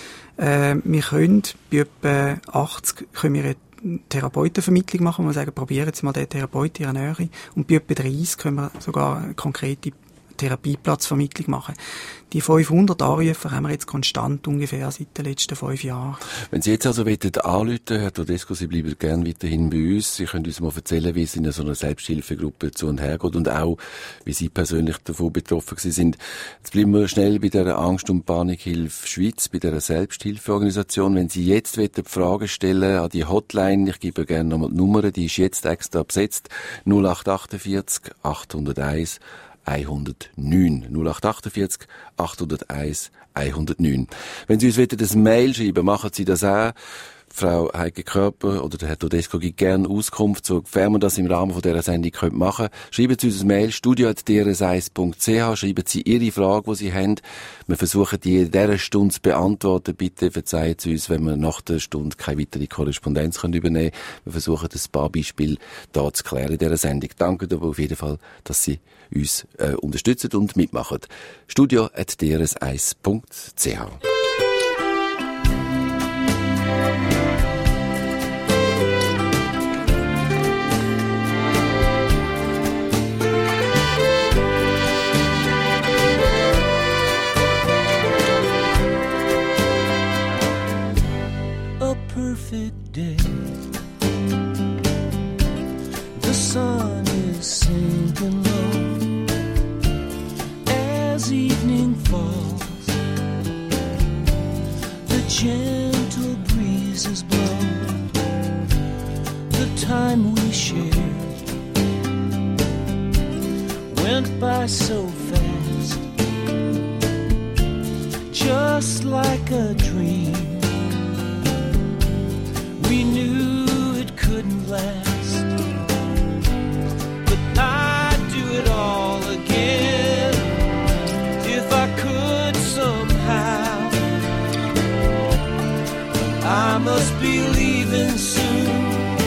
Äh, wir können bei etwa achtzig können wir eine Therapeutenvermittlung machen, wo wir sagen, probieren jetzt mal den Therapeuten in ihrer Nähe. Und bei etwa dreißig können wir sogar eine konkrete Therapieplatzvermittlung machen. Die fünfhundert Anrufer haben wir jetzt konstant ungefähr seit den letzten fünf Jahren. Wenn Sie jetzt also anrufen, Herr Todesco, Sie bleiben gerne weiterhin bei uns. Sie können uns mal erzählen, wie es in so einer Selbsthilfegruppe zu und her geht und auch, wie Sie persönlich davon betroffen sind. Jetzt bleiben wir schnell bei der Angst- und Panikhilfe Schweiz, bei der Selbsthilfeorganisation. Wenn Sie jetzt Fragen stellen an die Hotline, ich gebe gerne nochmal die Nummer, die ist jetzt extra besetzt, null acht achtundvierzig achthunderteins hundertneun. null acht achtundvierzig achthunderteins hundertneun. Wenn Sie uns ein Mail schreiben, machen Sie das auch. Frau Heike Körper oder der Herr Todesco gibt gerne Auskunft, sofern man das im Rahmen von dieser Sendung machen können. Schreiben Sie uns ein Mail, studio at d r s eins punkt c h, schreiben Sie Ihre Frage, die Sie haben. Wir versuchen, die in dieser Stunde zu beantworten. Bitte verzeihen Sie uns, wenn wir nach der Stunde keine weitere Korrespondenz übernehmen können. Wir versuchen, ein paar Beispiele da zu klären in dieser Sendung. Danke aber auf jeden Fall, dass Sie uns äh, unterstützen und mitmachen. studio at d r s eins punkt c h. Perfect day. The sun is sinking low as evening falls. The gentle breezes blow. The time we shared went by so fast, just like a dream. We knew it couldn't last, but I'd do it all again if I could somehow. I must be leaving soon.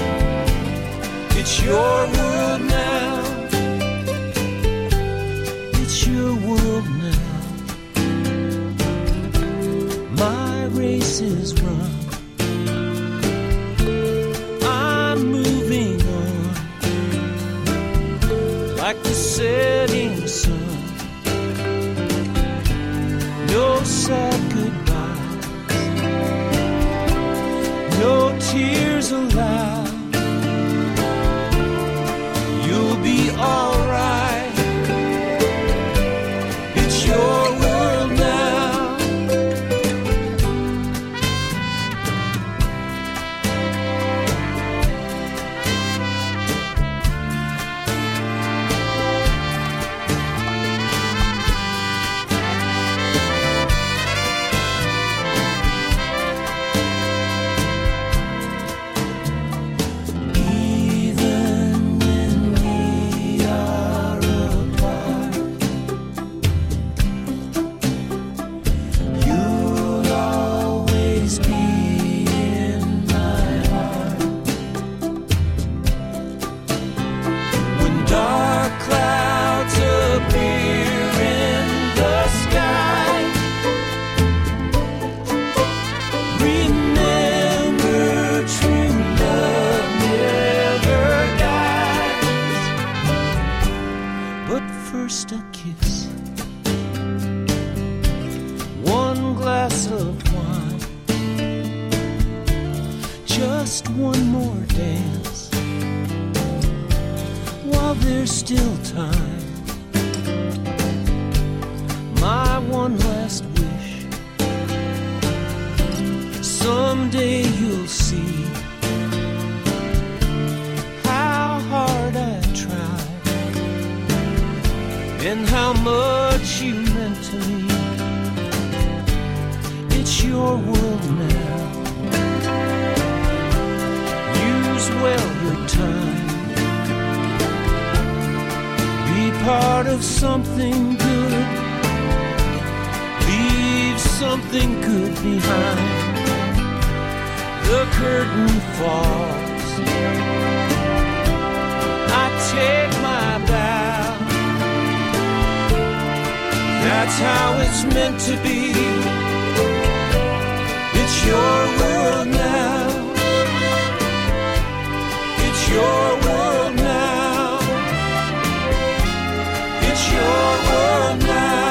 It's your world now. It's your world now. My race is run. Like the setting sun, no sad goodbyes, no tears allowed. You'll be alright. It's your world now. just a kiss, one glass of wine, just one more dance, while there's still time. My one last wish, someday you'll see how hard I tried and how much you meant to me. It's your world now. Use well your time. Be part of something good. Leave something good behind. The curtain falls. I take my bow. That's how it's meant to be. It's your world now. It's your world now. It's your world now.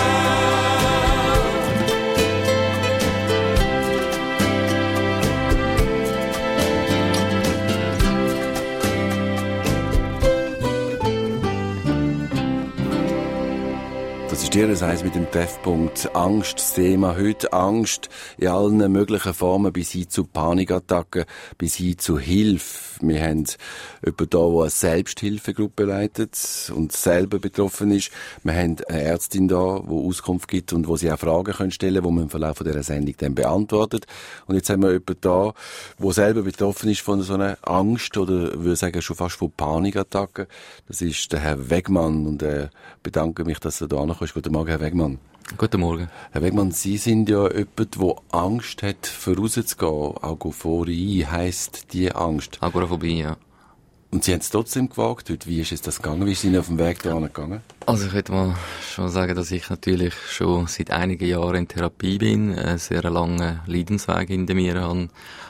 Das ist Ihres Eins mit dem Treffpunkt Angst. Das Thema heute Angst in allen möglichen Formen, bis hin zu Panikattacken, bis hin zu Hilfe. Wir haben jemanden da, der eine Selbsthilfegruppe leitet und selber betroffen ist. Wir haben eine Ärztin da, die Auskunft gibt und wo sie auch Fragen können stellen können, die man im Verlauf dieser Sendung dann beantwortet. Und jetzt haben wir jemanden da, der selber betroffen ist von so einer Angst oder würde ich sagen schon fast von Panikattacken. Das ist der Herr Wegmann und ich bedanke mich, dass er da ankommt. Guten Morgen, Herr Wegmann. Guten Morgen. Herr Wegmann, Sie sind ja jemand, der Angst hat, vorauszugehen. Agophorie heisst die Angst. Agoraphobie, ja. Und Sie haben es trotzdem gewagt heute. Wie ist es das gegangen? Wie sind Sie auf dem Weg da gegangen? Also ich würde mal schon sagen, dass ich natürlich schon seit einigen Jahren in Therapie bin, einen sehr langen Leidensweg hinter mir habe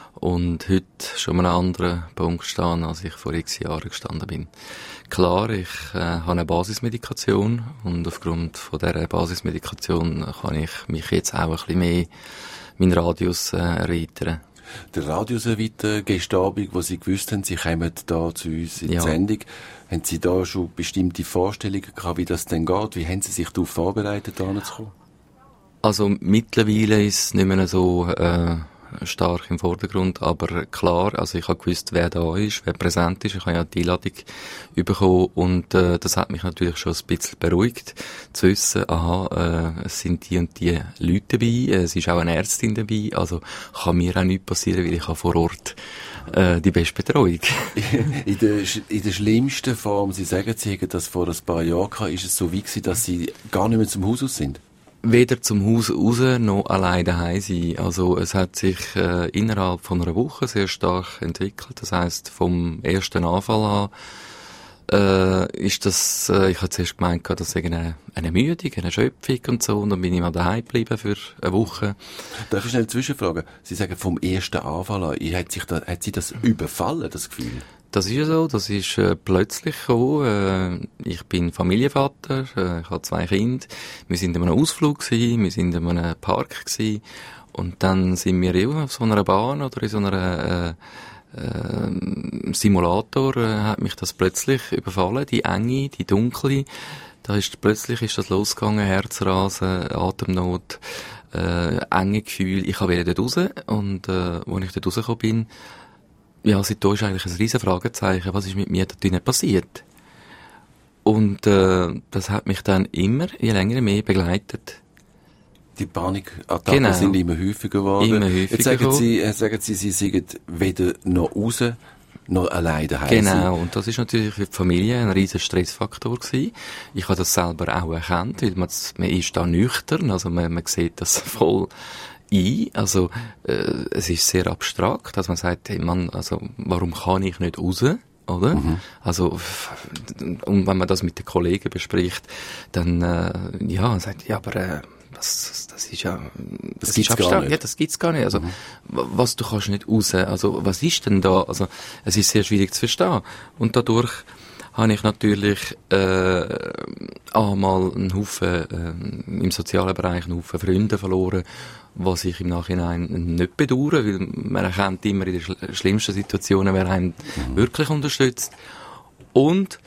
und heute schon an einem anderen Punkt stehe, als ich vor x Jahren gestanden bin. Klar, ich äh, habe eine Basismedikation und aufgrund von dieser Basismedikation kann ich mich jetzt auch ein bisschen mehr meinen Radius äh, erweitern. Der Radius erweitern, gestern Abend, wo Sie gewusst haben, Sie kommen da zu uns in die ja. Sendung, haben Sie da schon bestimmte Vorstellungen gehabt, wie das denn geht? Wie haben Sie sich darauf vorbereitet, da zu kommen? Also mittlerweile ist es nicht mehr so äh, stark im Vordergrund, aber klar, also ich habe gewusst, wer da ist, wer präsent ist. Ich habe ja die Einladung bekommen und äh, das hat mich natürlich schon ein bisschen beruhigt, zu wissen, aha, äh, es sind die und die Leute dabei, es ist auch eine Ärztin dabei, also kann mir auch nichts passieren, weil ich habe vor Ort äh, die beste Betreuung. in, der, in der schlimmsten Form, Sie sagen, Sie hätten das vor ein paar Jahren gehabt, ist es so wie gewesen, dass Sie gar nicht mehr zum Haus aus sind? Weder zum Haus raus noch allein daheim sein. Also es hat sich äh, innerhalb von einer Woche sehr stark entwickelt. Das heisst, vom ersten Anfall an äh, ist das, äh, ich hatte zuerst gemeint, das sei eine, eine Müdung, eine Schöpfung und so, und dann bin ich mal daheim geblieben für eine Woche. Darf ich schnell zwischenfragen? Sie sagen, vom ersten Anfall an, hat, sich da, hat Sie das überfallen, das Gefühl? Das ist ja so, das ist äh, plötzlich gekommen. Äh, ich bin Familienvater, äh, ich habe zwei Kinder. Wir sind in einem Ausflug gewesen, wir sind in einem Park gewesen, und dann sind wir eben auf so einer Bahn oder in so einer äh, äh, Simulator, äh, hat mich das plötzlich überfallen, die Enge, die Dunkle. Da ist plötzlich ist das losgegangen, Herzrasen, Atemnot, äh, enge Gefühl. Ich wollte dort raus, und äh, als ich dort rausgekommen bin, ja, seitdem ist eigentlich ein riesen Fragezeichen, was ist mit mir da drinnen passiert? Und äh, das hat mich dann immer, je länger mehr begleitet. Die Panikattacken genau. sind immer häufiger geworden. Immer häufiger Jetzt sagen geworden. Sie, jetzt sagen Sie, Sie sind weder noch raus, noch allein daheim. Genau, und das ist natürlich für die Familie ein riesen Stressfaktor gewesen. Ich habe das selber auch erkannt, weil man, man ist da nüchtern, also man, man sieht das voll ein. Also äh, es ist sehr abstrakt, dass man sagt, hey Mann, also warum kann ich nicht raus? Oder? Mhm. Also, und wenn man das mit den Kollegen bespricht, dann, äh, ja, sagt, ja, aber, äh, das, das ist ja, das, das gibt's ist gar nicht. Ja, das gibt's gar nicht. Also, mhm. was, du kannst nicht raus. Also, was ist denn da? Also, es ist sehr schwierig zu verstehen. Und dadurch habe ich natürlich äh, einmal einen Haufen, äh, im sozialen Bereich einen Haufen Freunde verloren, was ich im Nachhinein nicht bedauere, weil man erkennt immer in den schl- schlimmsten Situationen, wer einen mhm. wirklich unterstützt. Und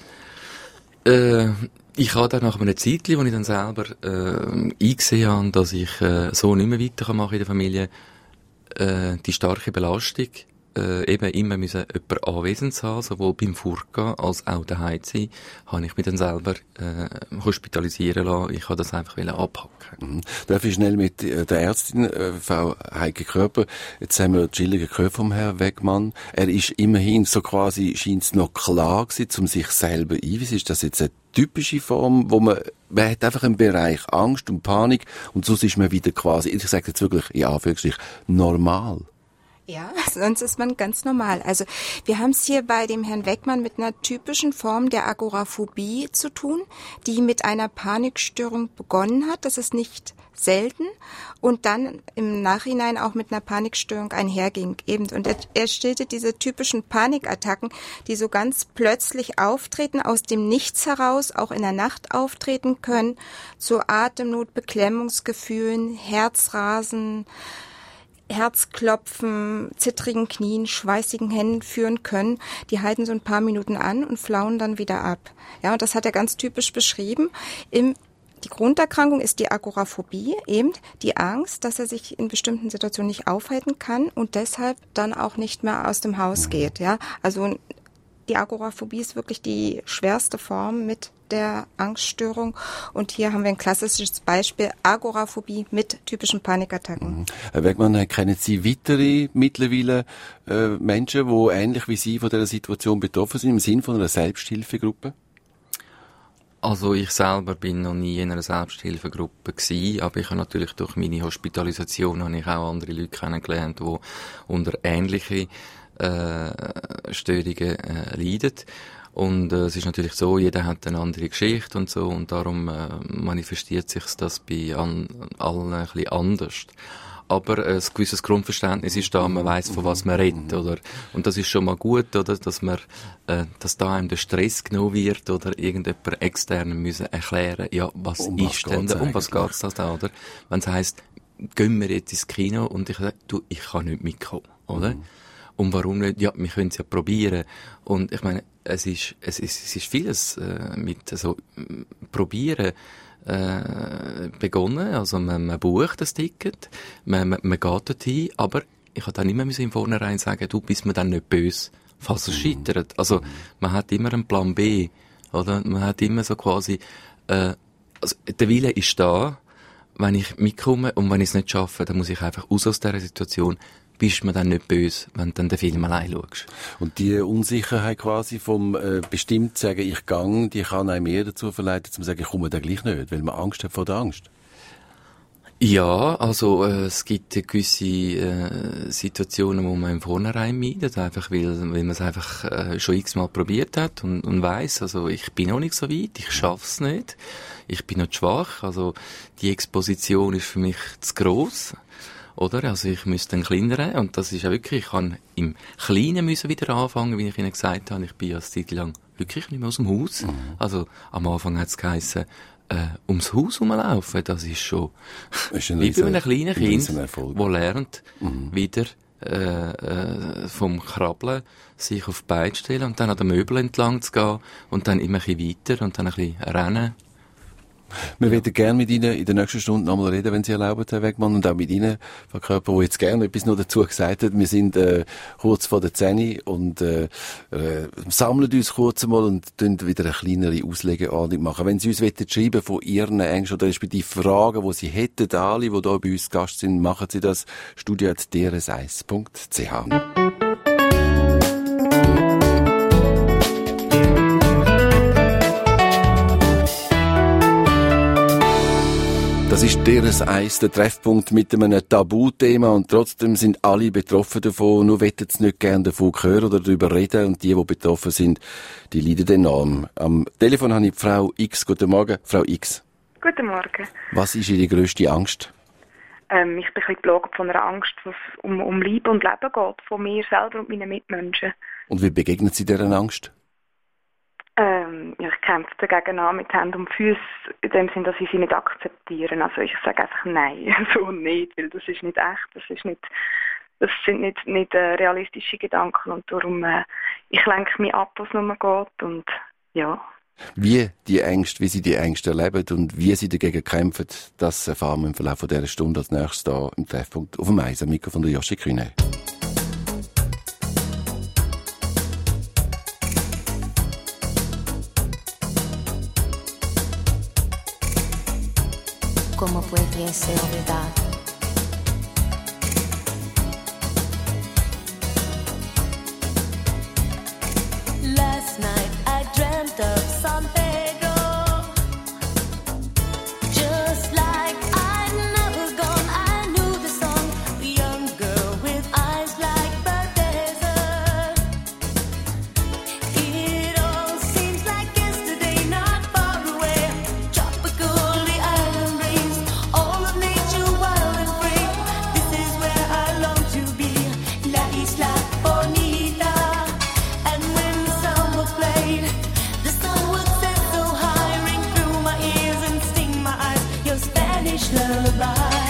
äh, ich habe dann nach einer Zeit, wo ich dann selber äh, eingesehen habe, dass ich äh, so nicht mehr weitermachen in der Familie, äh, die starke Belastung, äh, eben immer müssen jemand anwesend zu haben, sowohl beim Fortgehen als auch daheim zu sein, habe ich mich dann selber äh, hospitalisieren lassen. Ich wollte das einfach abhaken. Mhm. Darf ich schnell mit der Ärztin, äh, Frau Heike Körper, jetzt haben wir die Schilderung gehört vom Herrn Wegmann. Er ist immerhin so quasi, scheint es noch klar gewesen, um sich selber einzuweisen. Ist das jetzt eine typische Form, wo man, man hat einfach einen Bereich Angst und Panik und sonst ist man wieder quasi, ich sage jetzt wirklich, in Anführungsstrichen, normal. Ja, sonst ist man ganz normal. Also wir haben es hier bei dem Herrn Wegmann mit einer typischen Form der Agoraphobie zu tun, die mit einer Panikstörung begonnen hat. Das ist nicht selten und dann im Nachhinein auch mit einer Panikstörung einherging. Eben. Und er, er schildert diese typischen Panikattacken, die so ganz plötzlich auftreten, aus dem Nichts heraus, auch in der Nacht auftreten können, zu Atemnot, Beklemmungsgefühlen, Herzrasen, Herzklopfen, zittrigen Knien, schweißigen Händen führen können. Die halten so ein paar Minuten an und flauen dann wieder ab. Ja, und das hat er ganz typisch beschrieben. Im Die Grunderkrankung ist die Agoraphobie, eben die Angst, dass er sich in bestimmten Situationen nicht aufhalten kann und deshalb dann auch nicht mehr aus dem Haus geht. Ja, also die Agoraphobie ist wirklich die schwerste Form mit der Angststörung. Und hier haben wir ein klassisches Beispiel, Agoraphobie mit typischen Panikattacken. Herr Wegmann, kennen Sie weitere mittlerweile äh, Menschen, die ähnlich wie Sie von dieser Situation betroffen sind, im Sinne von einer Selbsthilfegruppe? Also ich selber bin noch nie in einer Selbsthilfegruppe gewesen, aber ich habe natürlich durch meine Hospitalisation habe ich auch andere Leute kennengelernt, die unter ähnliche äh, Störungen äh, leiden. Und äh, es ist natürlich so, jeder hat eine andere Geschichte und so, und darum äh, manifestiert sich das bei an, allen ein bisschen anders. Aber äh, ein gewisses Grundverständnis ist da, man weiss, von was man redet, oder? Und das ist schon mal gut, oder? Dass man, äh, dass da einem der Stress genommen wird, oder irgendjemand extern müssen erklären, ja, was um ist was denn da, um was geht's das da, oder? Wenn es heisst, gehen wir jetzt ins Kino, und ich sage, du, ich kann nicht mitkommen, oder? Mhm. Und warum nicht? Ja, wir können es ja probieren. Und ich meine, es ist, es ist, es ist vieles äh, mit so äh, probieren äh, begonnen. Also man, man bucht das Ticket, man, man, man geht dorthin, aber ich habe dann immer im Vornherein sagen, du bist mir dann nicht böse, falls es scheitert. Also man hat immer einen Plan B, oder? Man hat immer so quasi, äh, also der Wille ist da, wenn ich mitkomme, und wenn ich es nicht schaffe, dann muss ich einfach raus aus dieser Situation. Bist mir dann nicht böse, wenn du dann den Film allein schaust. Und die Unsicherheit quasi vom äh, bestimmt sagen, ich gang, die kann einem mehr dazu verleiten, zu sagen, ich komme da gleich nicht, weil man Angst hat vor der Angst. Ja, also äh, es gibt gewisse äh, Situationen, wo man im Vornherein meidet, einfach weil, weil man es einfach äh, schon x-mal probiert hat und, und weiss, also ich bin noch nicht so weit, ich schaff's nicht, ich bin noch zu schwach, also die Exposition ist für mich zu gross. Oder? Also ich müsste einen kleineren, und das ist ja wirklich, ich kann im Kleinen müssen wieder anfangen, wie ich Ihnen gesagt habe, ich bin ja eine Zeit lang wirklich nicht mehr aus dem Haus. Mhm. Also am Anfang hat es geheissen, äh, ums Haus rumlaufen, das ist schon ist ein wie bei einem kleinen Kind, das lernt, mhm. wieder äh, äh, vom Krabbeln sich auf die Beine zu stellen und dann an den Möbeln entlang zu gehen und dann immer ein bisschen weiter und dann ein bisschen rennen. Wir würden gerne mit Ihnen in der nächsten Stunde nochmal reden, wenn Sie erlauben, Herr Wegmann, und auch mit Ihnen, Frau Körper, die jetzt gerne etwas noch dazu gesagt hat. Wir sind äh, kurz vor der Zehni und äh, äh, sammeln uns kurz einmal und tun wieder eine kleinere Auslegeordnung machen. Wenn Sie uns wollen schreiben von Ihren Ängsten oder respektive Fragen, die Sie hätten, alle, die hier bei uns Gast sind, machen Sie das. studio at d r s eins punkt c h. Das ist D R S eins, der Treffpunkt mit einem Tabuthema, und trotzdem sind alle betroffen davon. Nur wollen sie nicht gerne davon hören oder darüber reden, und die, die betroffen sind, die leiden enorm. Am Telefon habe ich Frau X. Guten Morgen, Frau X. Guten Morgen. Was ist Ihre grösste Angst? Ähm, ich bin ein bisschen geplagt von einer Angst, was um, um Liebe und Leben geht, von mir selber und meinen Mitmenschen. Und wie begegnen Sie dieser Angst? Ähm, ja, ich kämpfe dagegen an mit Händen und Füßen, in dem Sinne, dass ich sie nicht akzeptiere. Also ich sage einfach nein, so nicht, weil das ist nicht echt, das ist nicht, das sind nicht, nicht äh, realistische Gedanken und darum, äh, ich lenke mich ab, was nur geht und ja. Wie die Ängste, wie sie die Ängste erleben und wie sie dagegen kämpfen, das erfahren wir im Verlauf dieser Stunde als nächstes hier im Treffpunkt auf dem Eis, am Mikro von der Joshi Kühne. ¿Cómo puede ser verdad? Last night I dreamt of San Pedro, just like I'd never gone. I knew the song, the young girl with eyes like the desert. It all seems like yesterday, not far away. Tropical, the island breeze, all of nature wild and free. This is where I long to be, La Isla Bonita. And when the samba played, the sun would set so high, ring through my ears and sting my eyes, your Spanish lullaby.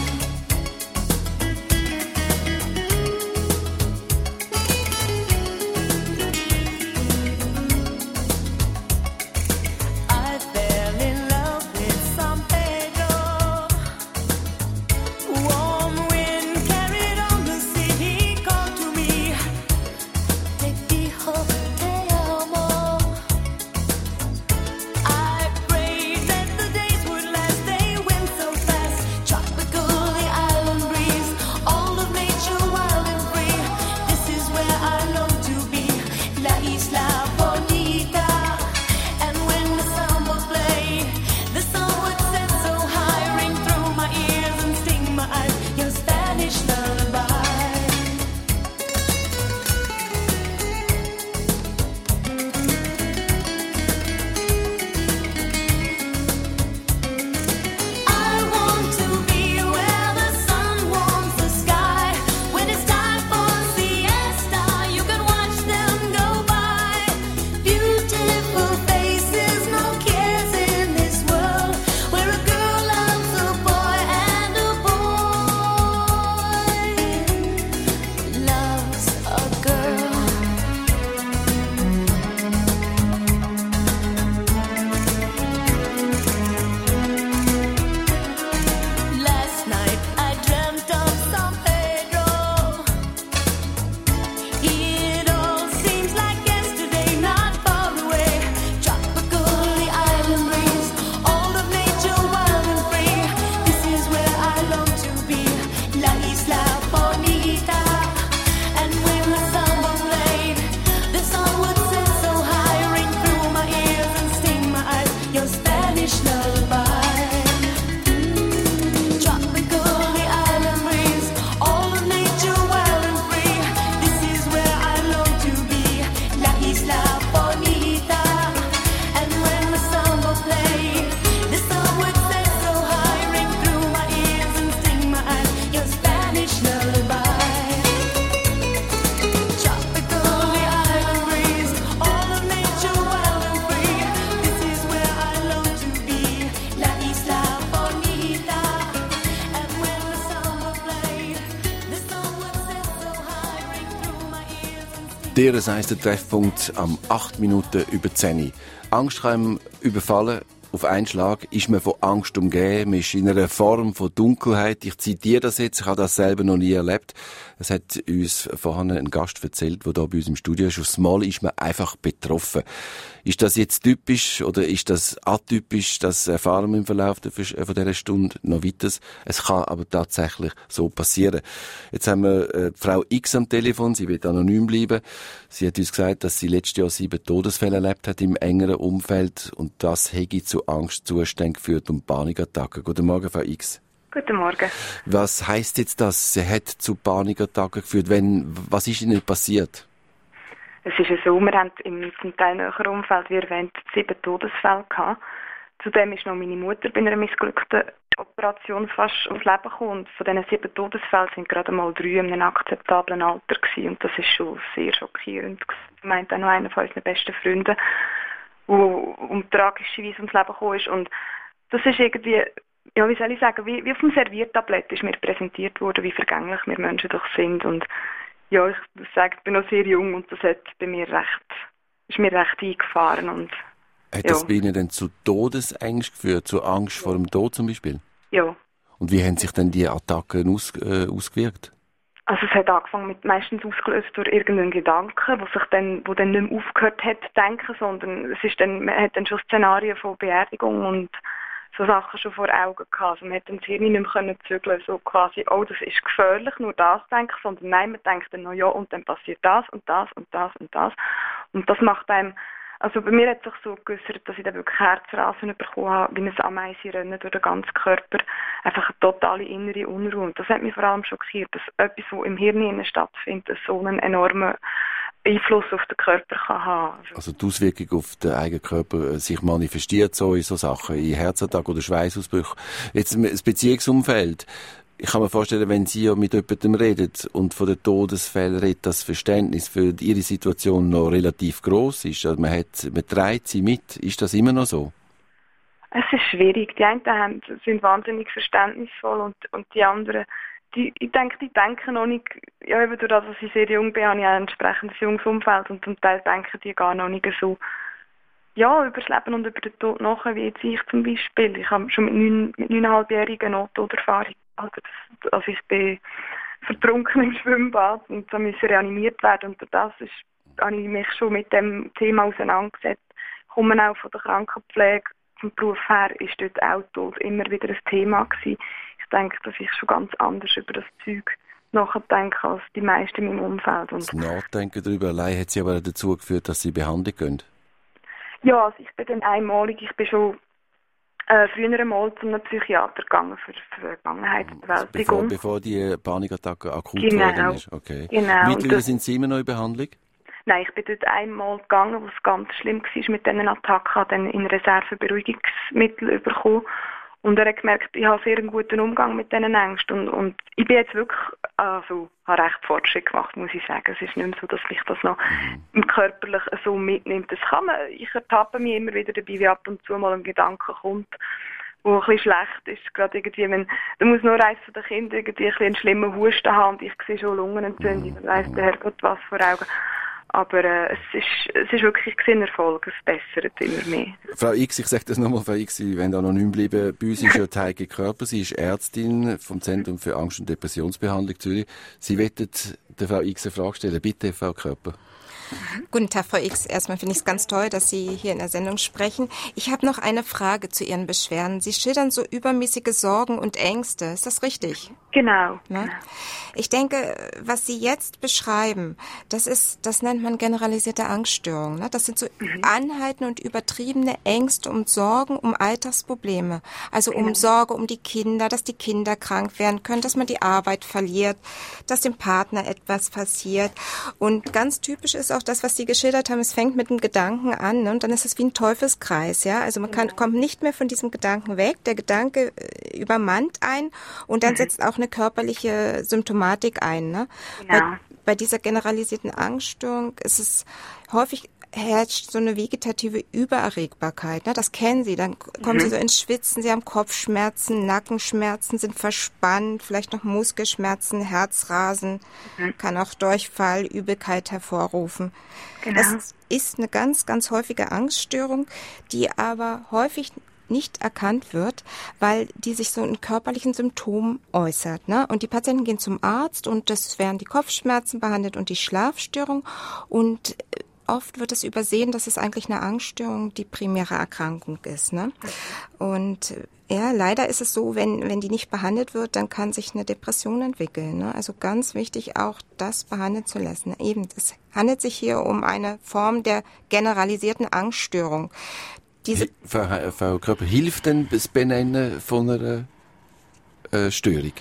I fell in love with San Pedro. Warm wind carried on the sea. He called to me, te dijo te amo. I prayed that the days would last. They went so fast. Tropical, the island breeze, all of nature wild and free. This is where I long to be, La Isla Bonita. And when the samba played, the sun would set so high, ring through my ears and sting my eyes, your Spanish lullaby. I want to be where the sun warms the sky. When it's time for siesta, you can watch them go by. Beautiful faces, no cares in this world, where a girl loves a boy and a boy loves a girl. Last night I dreamt of San Pedro. It all seems like yesterday, not far away. Tropical, the island breeze, all of nature wild and free. This is where I long to be, La Isla Bonita. And when the samba played, the sun would set so high, ring through my ears and sting my eyes, your Spanish lullaby. Tropical, the island breeze, all of nature wild and free. This is where I long to be, La Isla Bonita. And when the samba played, the sun would set so high, ring through my ears and sting my eyes, your Spanish lullaby. Tropical, the island breeze, all of nature wild and free. This is where I long to be, La Isla Bonita. And when the samba played, the sun would set so high, ring through my ears and sting. Der heisst der Treffpunkt am acht Minuten über zehn. Angst kann einem überfallen. Auf einen Schlag ist man von Angst umgeben. Man ist in einer Form von Dunkelheit. Ich zitiere das jetzt. Ich habe das selber noch nie erlebt. Es hat uns vorhin ein Gast erzählt, der hier bei uns im Studio ist. Aufs Mal ist man einfach betroffen. Ist das jetzt typisch oder ist das atypisch? Das erfahren wir im Verlauf von dieser Stunde noch weiter. Es kann aber tatsächlich so passieren. Jetzt haben wir äh, Frau X am Telefon. Sie wird anonym bleiben. Sie hat uns gesagt, dass sie letztes Jahr sieben Todesfälle erlebt hat im engeren Umfeld und das hätte zu Angstzuständen geführt und Panikattacken. Guten Morgen, Frau X. Guten Morgen. Was heisst jetzt das? Sie hat zu Panikattacken geführt. Wenn, was ist Ihnen passiert? Es ist ja so, wir haben im zum Teil näheren Umfeld, wie erwähnt, sieben Todesfälle gehabt. Zudem ist noch meine Mutter bei einer missglückten Operation fast ums Leben gekommen. Und von diesen sieben Todesfällen sind gerade mal drei in einem akzeptablen Alter gewesen. Und das ist schon sehr schockierend. Ich meinte auch noch einer von unseren besten Freunden, wo um tragische Weise ums Leben gekommen ist. Und das ist irgendwie, ja, wie soll ich sagen, wie, wie auf dem Serviertablett ist mir präsentiert worden, wie vergänglich wir Menschen doch sind. Und ja, ich muss sagen, ich bin noch sehr jung und das hat bei mir recht, ist mir recht eingefahren. Und, hat ja. das bei Ihnen dann zu Todesängst geführt, zu Angst vor dem Tod zum Beispiel? Ja. Und wie haben sich denn die Attacken aus, äh, ausgewirkt? Also es hat angefangen mit meistens ausgelöst durch irgendeinen Gedanken, wo sich dann, wo dann nicht mehr aufgehört hat zu denken, sondern es ist dann, man hat dann schon Szenarien von Beerdigung und so Sachen schon vor Augen gehabt. Also man hat dann das Hirn nicht mehr können zügeln, so quasi, oh, das ist gefährlich, nur das denken, sondern nein, man denkt dann noch, ja, und dann passiert das und das und das und das. Und das macht einem, also bei mir hat es sich so geäussert, dass ich dann wirklich Herzrasen bekommen habe, wie ein Ameisenrennen durch den ganzen Körper. Einfach eine totale innere Unruhe. Und das hat mich vor allem schockiert, dass etwas, was im Hirn stattfindet, so einen enormen Einfluss auf den Körper kann haben. Also, also die Auswirkung auf den eigenen Körper sich manifestiert so in so Sachen, in Herzattack oder Schweißausbrüche. Jetzt das Beziehungsumfeld. Ich kann mir vorstellen, wenn Sie ja mit jemandem reden und von den Todesfällen redet, das Verständnis für Ihre Situation noch relativ gross ist. Also man, hat, man trägt sie mit. Ist das immer noch so? Es ist schwierig. Die einen haben, sind wahnsinnig verständnisvoll und, und die anderen, die, ich denke, die denken noch nicht, ja, eben durch das, dass ich sehr jung bin, habe ich ein entsprechendes junges Umfeld und zum Teil denken die gar noch nicht so, ja, über das Leben und über den Tod nachher, wie jetzt ich zum Beispiel. Ich habe schon mit neun, mit neuneinhalbjährigen Nottoderfahrung. Also, das, also ich bin vertrunken im Schwimmbad und da musste reanimiert werden. Und das ist, habe ich mich schon mit dem Thema auseinandergesetzt. Ich komme auch von der Krankenpflege. Vom Beruf her ist dort auch Tod immer wieder ein Thema gewesen. Ich denke, dass ich schon ganz anders über das Zeug nachdenke als die meisten in meinem Umfeld. Und das Nachdenken darüber allein hat Sie aber dazu geführt, dass Sie in Behandlung gehen? Ja, also ich bin dann einmalig, ich bin schon äh, früher einmal zu einem Psychiater gegangen für, für Vergangenheitsbewältigung. Bevor, bevor die Panikattacke akut genau. geworden ist? Okay. Genau. Mittlerweile sind Sie immer noch in Behandlung? Nein, ich bin dort einmal gegangen, wo es ganz schlimm war mit diesen Attacken, habe dann in Reserve Beruhigungsmittel bekommen. Und er hat gemerkt, ich habe sehr einen guten Umgang mit diesen Ängsten. Und, und ich bin jetzt wirklich, also, habe recht Fortschritt gemacht, muss ich sagen. Es ist nicht mehr so, dass mich das noch im Körperlich so mitnimmt. Das kann man, ich ertappe mich immer wieder dabei, wie ab und zu mal ein Gedanke kommt, wo ein bisschen schlecht ist. Gerade irgendwie, wenn, da muss nur eins von den Kindern irgendwie ein bisschen einen schlimmen Husten haben und ich sehe schon Lungenentzündung, dann weiss der Herrgott was vor Augen. Aber äh, es, ist, es ist wirklich ein Erfolg, es bessert immer mehr. Frau X, ich sage das nochmal, Frau X, Sie wollen anonym bleiben. Bei uns ist ja Heike Körper, sie ist Ärztin vom Zentrum für Angst- und Depressionsbehandlung Zürich. Sie wollen der Frau X eine Frage stellen. Bitte, Frau Körper. Guten Tag, Frau X. Erstmal finde ich es ganz toll, dass Sie hier in der Sendung sprechen. Ich habe noch eine Frage zu Ihren Beschwerden. Sie schildern so übermäßige Sorgen und Ängste. Ist das richtig? Genau. Ne? Ich denke, was Sie jetzt beschreiben, das ist, das nennt man generalisierte Angststörung. Ne? Das sind so mhm. anhaltende und übertriebene Ängste und Sorgen um Alltagsprobleme. Also genau. um Sorge um die Kinder, dass die Kinder krank werden können, dass man die Arbeit verliert, dass dem Partner etwas passiert. Und ganz typisch ist auch das, was Sie geschildert haben, es fängt mit einem Gedanken an, ne? Und dann ist es wie ein Teufelskreis, ja. Also man kann, ja. kommt nicht mehr von diesem Gedanken weg. Der Gedanke äh, übermannt ein und dann mhm. setzt auch eine körperliche Symptomatik ein. Ne? Genau. Bei, bei dieser generalisierten Angststörung ist es häufig herrscht so eine vegetative Übererregbarkeit. Ne? Das kennen Sie. Dann kommen mhm. Sie so ins Schwitzen, Sie haben Kopfschmerzen, Nackenschmerzen, sind verspannt, vielleicht noch Muskelschmerzen, Herzrasen, mhm. kann auch Durchfall, Übelkeit hervorrufen. Genau. Das ist eine ganz, ganz häufige Angststörung, die aber häufig nicht erkannt wird, weil die sich so in körperlichen Symptomen äußert. Ne? Und die Patienten gehen zum Arzt und das werden die Kopfschmerzen behandelt und die Schlafstörung und oft wird es übersehen, dass es eigentlich eine Angststörung die primäre Erkrankung ist. Ne? Und ja, leider ist es so, wenn, wenn die nicht behandelt wird, dann kann sich eine Depression entwickeln. Ne? Also ganz wichtig auch, das behandelt zu lassen. Eben, es handelt sich hier um eine Form der generalisierten Angststörung. Diese Frau, Frau Körper, hilft denn das Benennen von einer äh, Störung?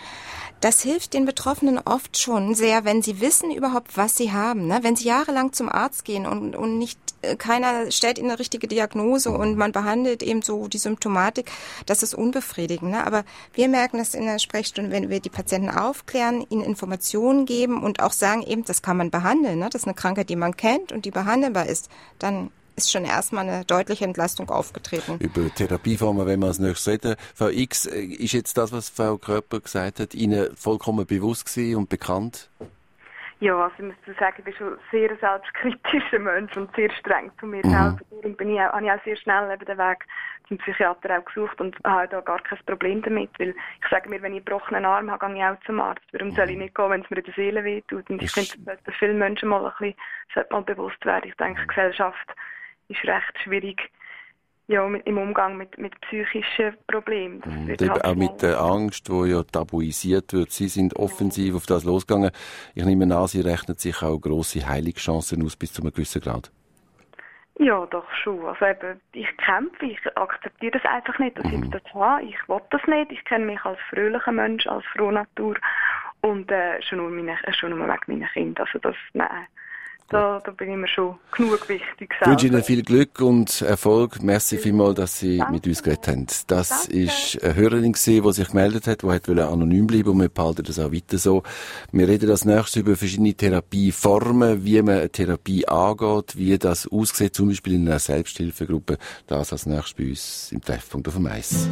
Das hilft den Betroffenen oft schon sehr, wenn sie wissen überhaupt, was sie haben. Ne? Wenn sie jahrelang zum Arzt gehen und, und nicht äh, keiner stellt ihnen eine richtige Diagnose und man behandelt eben so die Symptomatik, das ist unbefriedigend. Ne? Aber wir merken das in der Sprechstunde, wenn wir die Patienten aufklären, ihnen Informationen geben und auch sagen, eben, das kann man behandeln. Ne? Das ist eine Krankheit, die man kennt und die behandelbar ist. Dann ist schon erstmal eine deutliche Entlastung aufgetreten. Über Therapieformen, wenn wir als nächstes reden. Frau X, ist jetzt das, was Frau Körper gesagt hat, Ihnen vollkommen bewusst gewesen und bekannt? Ja, also ich muss dazu sagen, ich bin schon sehr ein selbstkritischer Mensch und sehr streng zu mir Mhm. selber. Darum bin ich auch, habe ich auch sehr schnell eben den Weg zum Psychiater auch gesucht und habe da gar kein Problem damit, weil ich sage mir, wenn ich einen gebrochenen Arm habe, gehe ich auch zum Arzt. Warum soll ich nicht gehen, wenn es mir in der Seele wehtut? Und ich finde, das sollten vielen Menschen mal ein bisschen, sollte mal bewusst werden. Ich denke, die Gesellschaft ist recht schwierig, ja, mit, im Umgang mit, mit psychischen Problemen. Das Und wird eben halt auch schnell- mit der Angst, die ja tabuisiert wird. Sie sind offensiv auf das losgegangen. Ich nehme an, Sie rechnen sich auch grosse Heilungschancen aus bis zu einem gewissen Grad. Ja, doch schon. Also eben, ich kämpfe, ich akzeptiere das einfach nicht, dass ich das habe. Ich will das nicht. Ich kenne mich als fröhlicher Mensch, als Frohnatur und äh, schon nur meine, äh, schon nur wegen meiner Kinder. Also das, nein, da, da bin ich mir schon genug wichtig. Ich wünsche Ihnen selber. viel Glück und Erfolg. Merci vielmals, dass Sie Danke. mit uns geredet haben. Das Danke. ist eine Hörerin gewesen, die sich gemeldet hat, die hat wollte anonym bleiben und wir behalten das auch weiter so. Wir reden als nächstes über verschiedene Therapieformen, wie man eine Therapie angeht, wie das aussieht, zum Beispiel in einer Selbsthilfegruppe. Das als nächstes bei uns im Treffpunkt auf dem Eis.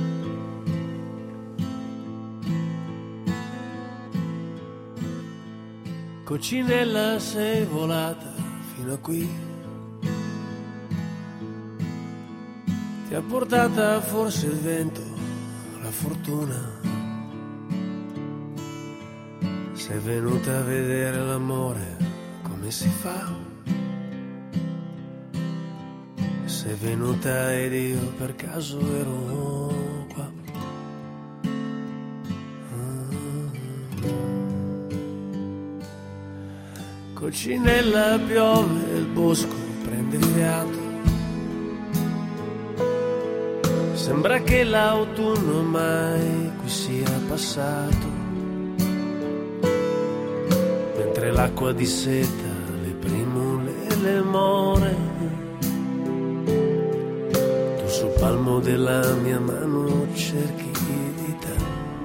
Coccinella, sei volata fino a qui, ti ha portata forse il vento, la fortuna, sei venuta a vedere l'amore come si fa, sei venuta ed io per caso ero qua. Coccinella, piove, il bosco prende fiato, sembra che l'autunno mai qui sia passato, mentre l'acqua di seta, le primule e le more, tu sul palmo della mia mano cerchi di te.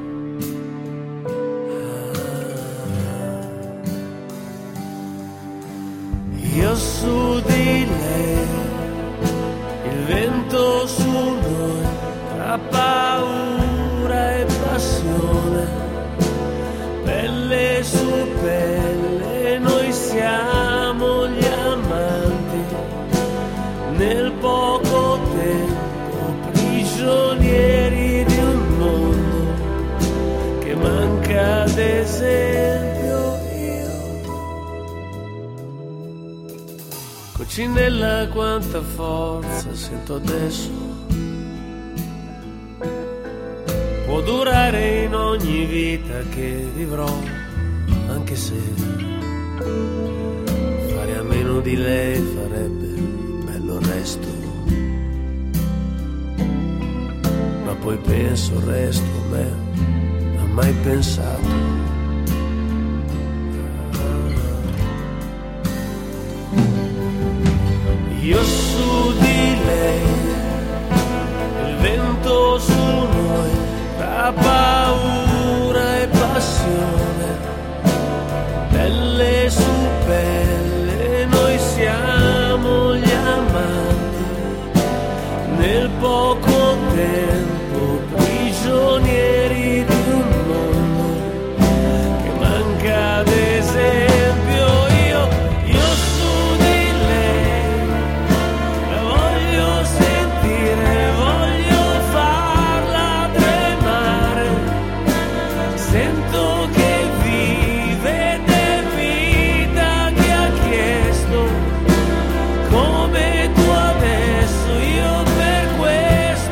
Io su di lei, il vento su noi, tra paura e passione, pelle su pelle, noi siamo gli amanti, nel poco tempo prigionieri di un mondo che manca d'esempio. Coccinella, quanta forza sento adesso, può durare in ogni vita che vivrò, anche se fare a meno di lei farebbe bello il resto, ma poi penso il resto a me ha mai pensato. Io su di lei, il vento su noi, tra paura e passione, pelle su pelle, noi siamo gli amanti, nel poco tempo prigionieri di un mondo che manca d'esempio. Come tu adesso, io per questo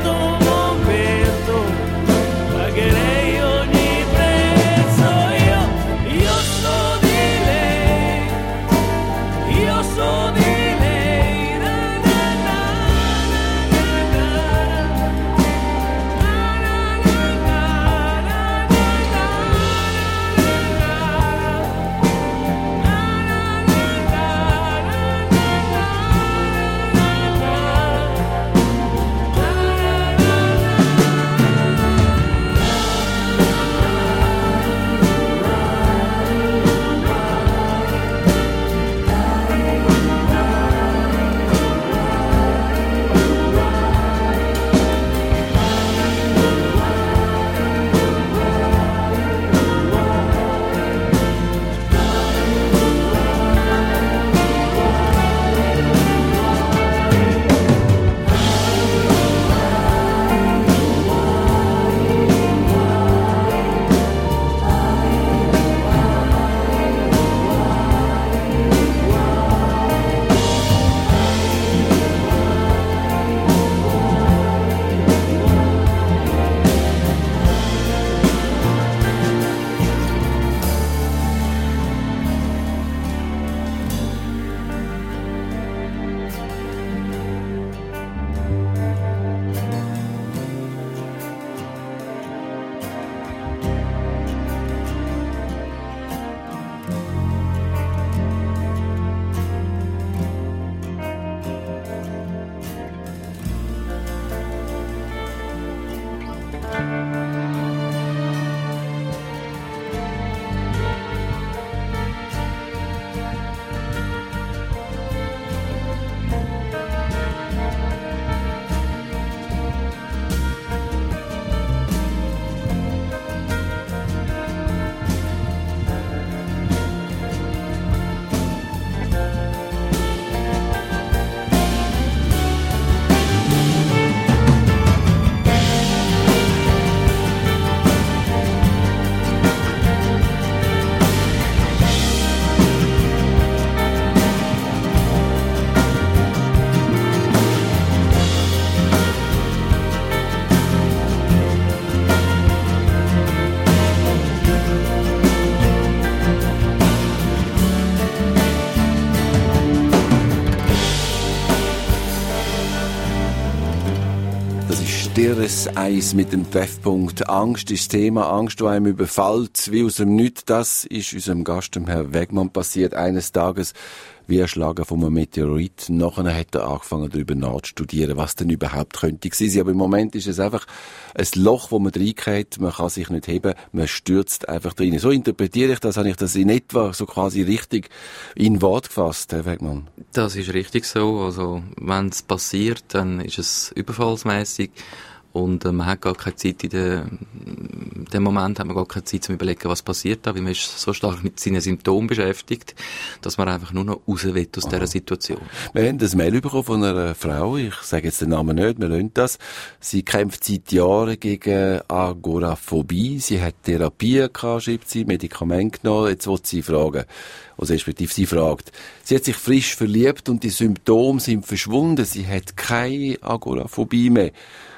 Stirres Eis mit dem Treffpunkt Angst ist das Thema. Angst, die einem überfällt, wie aus dem Nichts. Das ist unserem Gast, dem Herrn Wegmann, passiert eines Tages wie erschlagen von einem Meteorit. Nachher hat er angefangen, darüber nachzustudieren, was denn überhaupt könnte gewesen sein. Aber im Moment ist es einfach ein Loch, wo man reingeht. Man kann sich nicht heben, man stürzt einfach drin. So interpretiere ich das, habe ich das in etwa so quasi richtig in Wort gefasst, Herr Wegmann. Das ist richtig so. Also, wenn es passiert, dann ist es überfallsmäßig. Und äh, man hat gar keine Zeit, in dem, dem Moment hat man gar keine Zeit zum Überlegen, was passiert da, weil man ist so stark mit seinen Symptomen beschäftigt, dass man einfach nur noch raus will aus dieser Situation. Wir haben ein Mail bekommen von einer Frau, ich sage jetzt den Namen nicht, wir lassen das. Sie kämpft seit Jahren gegen Agoraphobie, sie hat Therapie gehabt, schreibt sie, Medikamente genommen, jetzt will sie fragen, also respektive sie fragt. Sie hat sich frisch verliebt und die Symptome sind verschwunden, sie hat keine Agoraphobie mehr.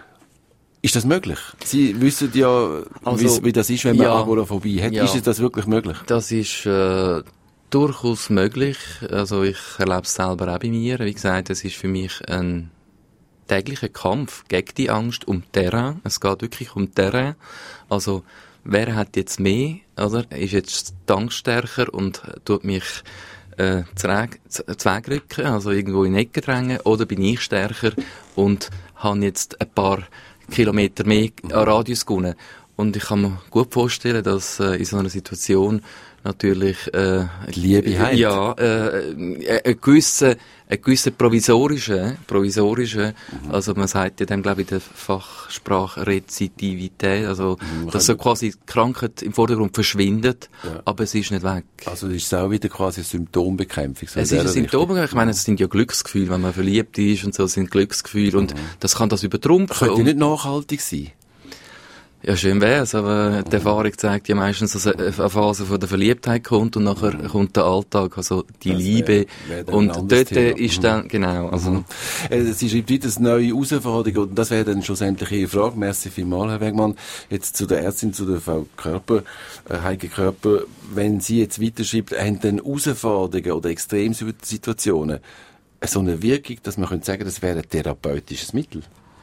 Ist das möglich? Sie wissen ja, also, wie das ist, wenn man ja, Agoraphobie hat. Ja, ist das wirklich möglich? Das ist äh, durchaus möglich. Also ich erlebe es selber auch bei mir. Wie gesagt, es ist für mich ein täglicher Kampf gegen die Angst um Terrain. Es geht wirklich um Terrain. Also wer hat jetzt mehr? Oder ist jetzt die Angst stärker und tut mich äh, zwegrücken, also irgendwo in die Ecke drängen? Oder bin ich stärker und habe jetzt ein paar Kilometer mehr an Radius gewonnen. Und ich kann mir gut vorstellen, dass äh, in so einer Situation natürlich äh, Liebe heilt. Ja, äh, ein gewisser, ein gewisser provisorischer, provisorischer, mhm. also man sagt ja dem, glaube ich, in der Fachsprache Rezitivität, also mhm, dass so quasi die Krankheit im Vordergrund verschwindet, ja. aber es ist nicht weg. Also es ist auch wieder quasi eine Symptombekämpfung. So es ist eine Symptombekämpfung, ich meine, es sind ja Glücksgefühle, wenn man verliebt ist und so, es sind Glücksgefühle mhm. und das kann das übertrumpfen. Könnte nicht nachhaltig sein? Ja, schön wär's, aber die Erfahrung zeigt ja meistens, dass eine Phase von der Verliebtheit kommt und nachher kommt der Alltag, also die das Liebe. Wär, wär und dort Thema. Ist dann, genau, also. Mhm. Sie schreibt weiter, eine neue Herausforderung und das wäre dann schlussendlich Ihre Frage. Merci vielmals, Herr Wegmann. Jetzt zu der Ärztin, zu der Frau Körper, äh, Heike Körper. Wenn sie jetzt weiterschreibt, haben dann Herausforderungen oder Extremsituationen so eine Wirkung, dass man könnte sagen, das wäre ein therapeutisches Mittel?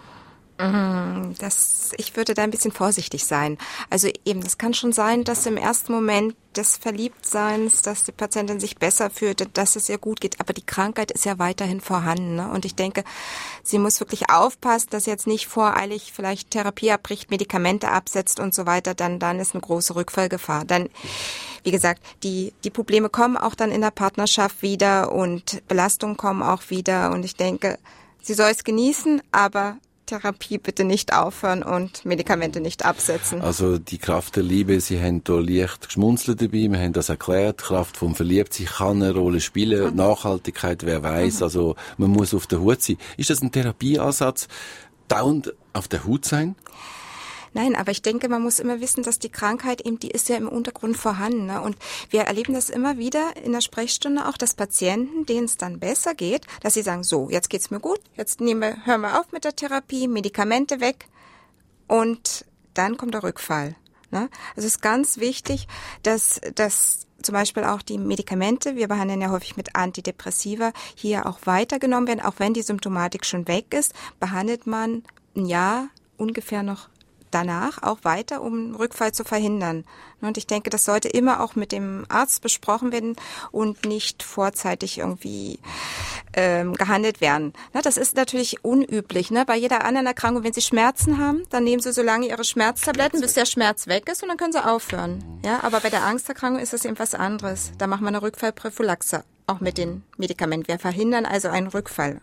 Das, ich würde da ein bisschen vorsichtig sein. Also eben, das kann schon sein, dass im ersten Moment des Verliebtseins, dass die Patientin sich besser fühlt, dass es ihr gut geht, aber die Krankheit ist ja weiterhin vorhanden. Ne? Und ich denke, sie muss wirklich aufpassen, dass sie jetzt nicht voreilig vielleicht Therapie abbricht, Medikamente absetzt und so weiter, dann, dann ist eine große Rückfallgefahr. Dann, wie gesagt, die, die Probleme kommen auch dann in der Partnerschaft wieder und Belastungen kommen auch wieder und ich denke, sie soll es genießen, aber Therapie bitte nicht aufhören und Medikamente nicht absetzen. Also die Kraft der Liebe, Sie haben da leicht geschmunzelt dabei, wir haben das erklärt, die Kraft vom Verliebtsein kann eine Rolle spielen, mhm. Nachhaltigkeit, wer weiß, mhm. also man muss auf der Hut sein. Ist das ein Therapieansatz, dauernd auf der Hut sein? Nein, aber ich denke, man muss immer wissen, dass die Krankheit eben, die ist ja im Untergrund vorhanden. Ne? Und wir erleben das immer wieder in der Sprechstunde auch, dass Patienten, denen es dann besser geht, dass sie sagen, so, jetzt geht's mir gut, jetzt nehmen wir, hören wir auf mit der Therapie, Medikamente weg und dann kommt der Rückfall. Ne? Also es ist ganz wichtig, dass, dass zum Beispiel auch die Medikamente, wir behandeln ja häufig mit Antidepressiva, hier auch weitergenommen werden, auch wenn die Symptomatik schon weg ist, behandelt man ein Jahr ungefähr noch danach auch weiter, um Rückfall zu verhindern. Und ich denke, das sollte immer auch mit dem Arzt besprochen werden und nicht vorzeitig irgendwie ähm, gehandelt werden. Na, das ist natürlich unüblich. Ne? Bei jeder anderen Erkrankung, wenn Sie Schmerzen haben, dann nehmen Sie so lange Ihre Schmerztabletten, bis der Schmerz weg ist und dann können Sie aufhören. Ja, aber bei der Angsterkrankung ist das eben was anderes. Da machen wir eine Rückfallprophylaxe, auch mit den Medikamenten. Wir verhindern also einen Rückfall.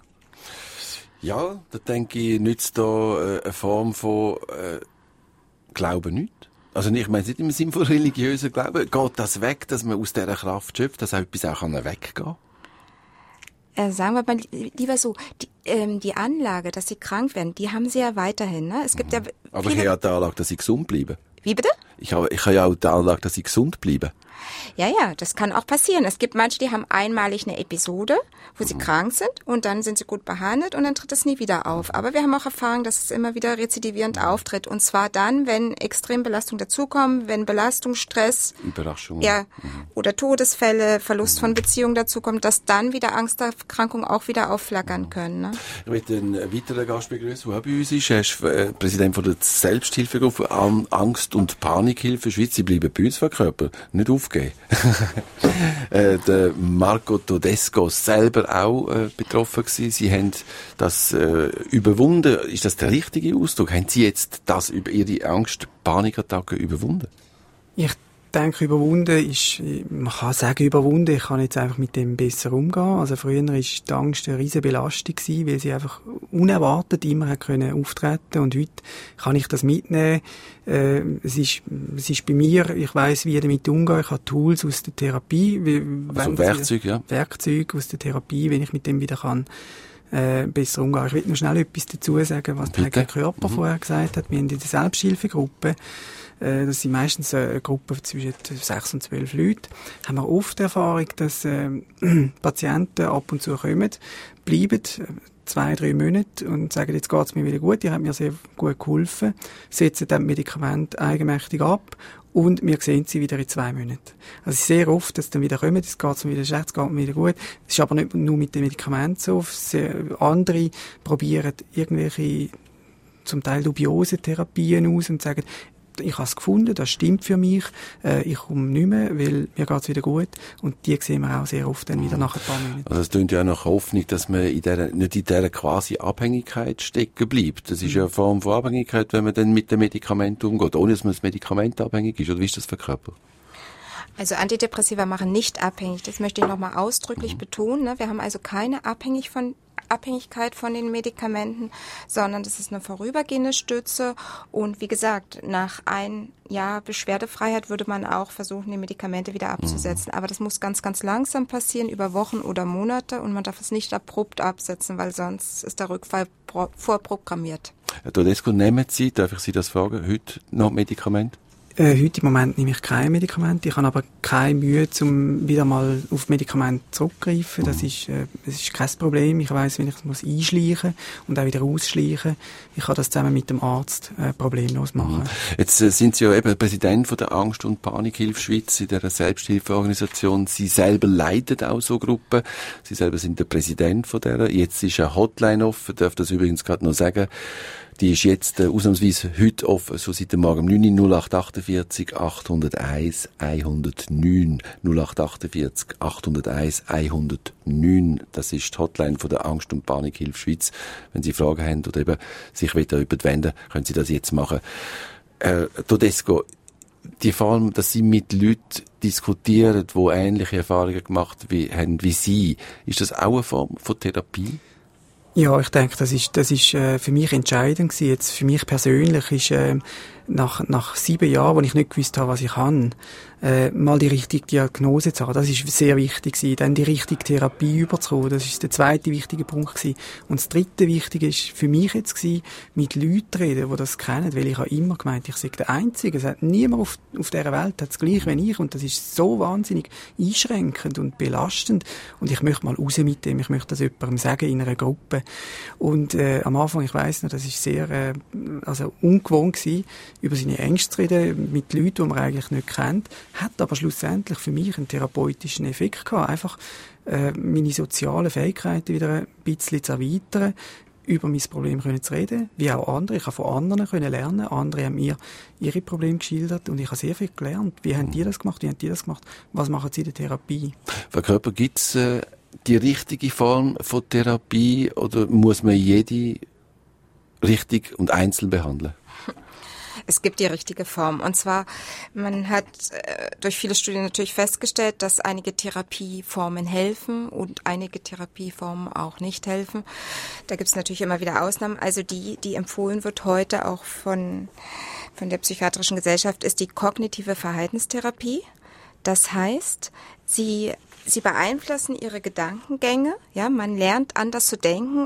Ja, da denke ich, nützt da äh, eine Form von äh, Glauben nicht. Also ich meine nicht im Sinne von religiösen Glauben. Geht das weg, dass man aus dieser Kraft schöpft, dass auch etwas auch weggehen kann? Äh, sagen wir mal lieber so, die, ähm, die Anlage, dass sie krank werden, die haben sie ja weiterhin. Ne? Es gibt mhm. ja aber ich habe ja die Anlage, dass sie gesund bleiben. Wie bitte? Ich habe, ich habe ja auch die Anlage, dass sie gesund bleiben. Ja, ja, das kann auch passieren. Es gibt manche, die haben einmalig eine Episode, wo sie krank sind und dann sind sie gut behandelt und dann tritt es nie wieder auf. Aber wir haben auch Erfahrung, dass es immer wieder rezidivierend auftritt. Und zwar dann, wenn Extrembelastungen dazukommen, wenn Belastung, Stress, Überraschungen ja, mhm. oder Todesfälle, Verlust von Beziehungen dazukommt, dass dann wieder Angsterkrankungen auch wieder aufflackern können. Ne? Ich möchte einen weiteren Gast begrüßen, der auch bei uns ist. Er ist äh, Präsident von der Selbsthilfegruppe Angst- und Panikhilfe Schweiz. Sie bleiben bei uns, Frau Körper, nicht aufgeben. äh, der Marco Todesco selber auch äh, betroffen gewesen. Sie haben das äh, überwunden. Ist das der richtige Ausdruck? Haben Sie jetzt das über Ihre Angst-Panikattacken überwunden? Ich denke, überwunden ist, man kann sagen überwunden, ich kann jetzt einfach mit dem besser umgehen. Also früher war die Angst eine riesige Belastung gewesen, weil sie einfach unerwartet immer hat können auftreten und heute kann ich das mitnehmen. Äh, es ist, es ist bei mir, ich weiss, wie ich damit umgehe, ich habe Tools aus der Therapie. Wie, also Werkzeuge, ja. Werkzeuge aus der Therapie, wenn ich mit dem wieder kann äh, besser umgehen. Ich will noch schnell etwas dazu sagen, was der Herr Körper mhm. vorher gesagt hat. Wir haben in der Selbsthilfegruppe, das sind meistens eine Gruppe zwischen sechs und zwölf Leuten, haben wir oft die Erfahrung, dass äh, Patienten ab und zu kommen, bleiben zwei, drei Monate und sagen, jetzt geht's mir wieder gut, ihr habt mir sehr gut geholfen, setzen dann Medikamente eigenmächtig ab und wir sehen sie wieder in zwei Monaten. Also es ist sehr oft, dass sie dann wieder kommen, es geht mir wieder schlecht, es geht mir wieder gut. Es ist aber nicht nur mit den Medikamenten so, andere probieren irgendwelche zum Teil dubiose Therapien aus und sagen, ich habe es gefunden, das stimmt für mich, äh, ich komme nicht mehr, weil mir geht's wieder gut und die sehen wir auch sehr oft dann wieder nach ein paar Monaten. Also es klingt ja auch nach Hoffnung, dass man in der, nicht in dieser quasi Abhängigkeit stecken bleibt. Das ist ja eine Form von Abhängigkeit, wenn man dann mit dem Medikament umgeht, ohne dass man das Medikament abhängig ist. Oder wie ist das für den Körper? Also Antidepressiva machen nicht abhängig, das möchte ich nochmal ausdrücklich mhm. betonen. Ne? Wir haben also keine Abhängig von Abhängigkeit von den Medikamenten, sondern das ist eine vorübergehende Stütze und wie gesagt, nach ein Jahr Beschwerdefreiheit würde man auch versuchen, die Medikamente wieder abzusetzen. Mhm. Aber das muss ganz, ganz langsam passieren, über Wochen oder Monate und man darf es nicht abrupt absetzen, weil sonst ist der Rückfall pro- vorprogrammiert. Herr Todesco, nehmen Sie, darf ich Sie das fragen, heute noch Medikamente? Äh, heute im Moment nehme ich keine Medikamente. Ich habe aber keine Mühe, um wieder mal auf Medikamente zurückzugreifen. Das ist, äh, das ist kein Problem. Ich weiss, wenn ich das muss einschleichen und auch wieder ausschleichen. Ich kann das zusammen mit dem Arzt äh, problemlos machen. Jetzt äh, sind Sie ja eben Präsident von der Angst- und Panikhilfe Schweiz, in dieser Selbsthilfeorganisation. Sie selber leiten auch so Gruppen. Sie selber sind der Präsident von der. Jetzt ist eine Hotline offen. Ich darf das übrigens gerade noch sagen. Die ist jetzt äh, ausnahmsweise heute offen, so seit dem Morgen um neun Uhr, null acht achtundvierzig achthunderteins hundertneun null acht achtundvierzig achthunderteins hundertneun. Das ist die Hotline von der Angst- und Panikhilfe Schweiz. Wenn Sie Fragen haben oder eben sich wieder wenden, können Sie das jetzt machen. Äh, Todesco, die Form, dass Sie mit Leuten diskutieren, die ähnliche Erfahrungen gemacht haben wie Sie, ist das auch eine Form von Therapie? Ja, ich denke, das ist, das ist äh, für mich entscheidend gewesen. Jetzt für mich persönlich ist äh, nach, nach sieben Jahren, wo ich nicht gewusst habe, was ich kann, äh, mal die richtige Diagnose zu haben. Das ist sehr wichtig gewesen. Dann die richtige Therapie überzukommen. Das ist der zweite wichtige Punkt gewesen. Und das dritte Wichtige ist für mich jetzt gewesen, mit Leuten reden, die das kennen, weil ich habe immer gemeint, ich sei der Einzige. Es hat niemand auf, auf dieser Welt hat es gleich wie ich. Und das ist so wahnsinnig einschränkend und belastend. Und ich möchte mal raus mit dem. Ich möchte das jemandem sagen in einer Gruppe. Und äh, am Anfang, ich weiss noch, das ist sehr äh, also ungewohnt gewesen, über seine Ängste zu reden mit Leuten, die man eigentlich nicht kennt, hat aber schlussendlich für mich einen therapeutischen Effekt gehabt. Einfach äh, meine sozialen Fähigkeiten wieder ein bisschen zu erweitern, über mein Problem können zu reden, wie auch andere. Ich habe von anderen können lernen. Andere haben mir ihre Probleme geschildert und ich habe sehr viel gelernt. Wie haben die das gemacht? Wie haben die das gemacht? Was machen sie in der Therapie? Frau Körper, gibt's äh, die richtige Form von Therapie oder muss man jede richtig und einzeln behandeln? Es gibt die richtige Form. Und zwar, man hat äh, durch viele Studien natürlich festgestellt, dass einige Therapieformen helfen und einige Therapieformen auch nicht helfen. Da gibt es natürlich immer wieder Ausnahmen. Also die, die empfohlen wird heute auch von, von der Psychiatrischen Gesellschaft, ist die kognitive Verhaltenstherapie. Das heißt, sie, sie beeinflussen ihre Gedankengänge. Ja, man lernt anders zu denken,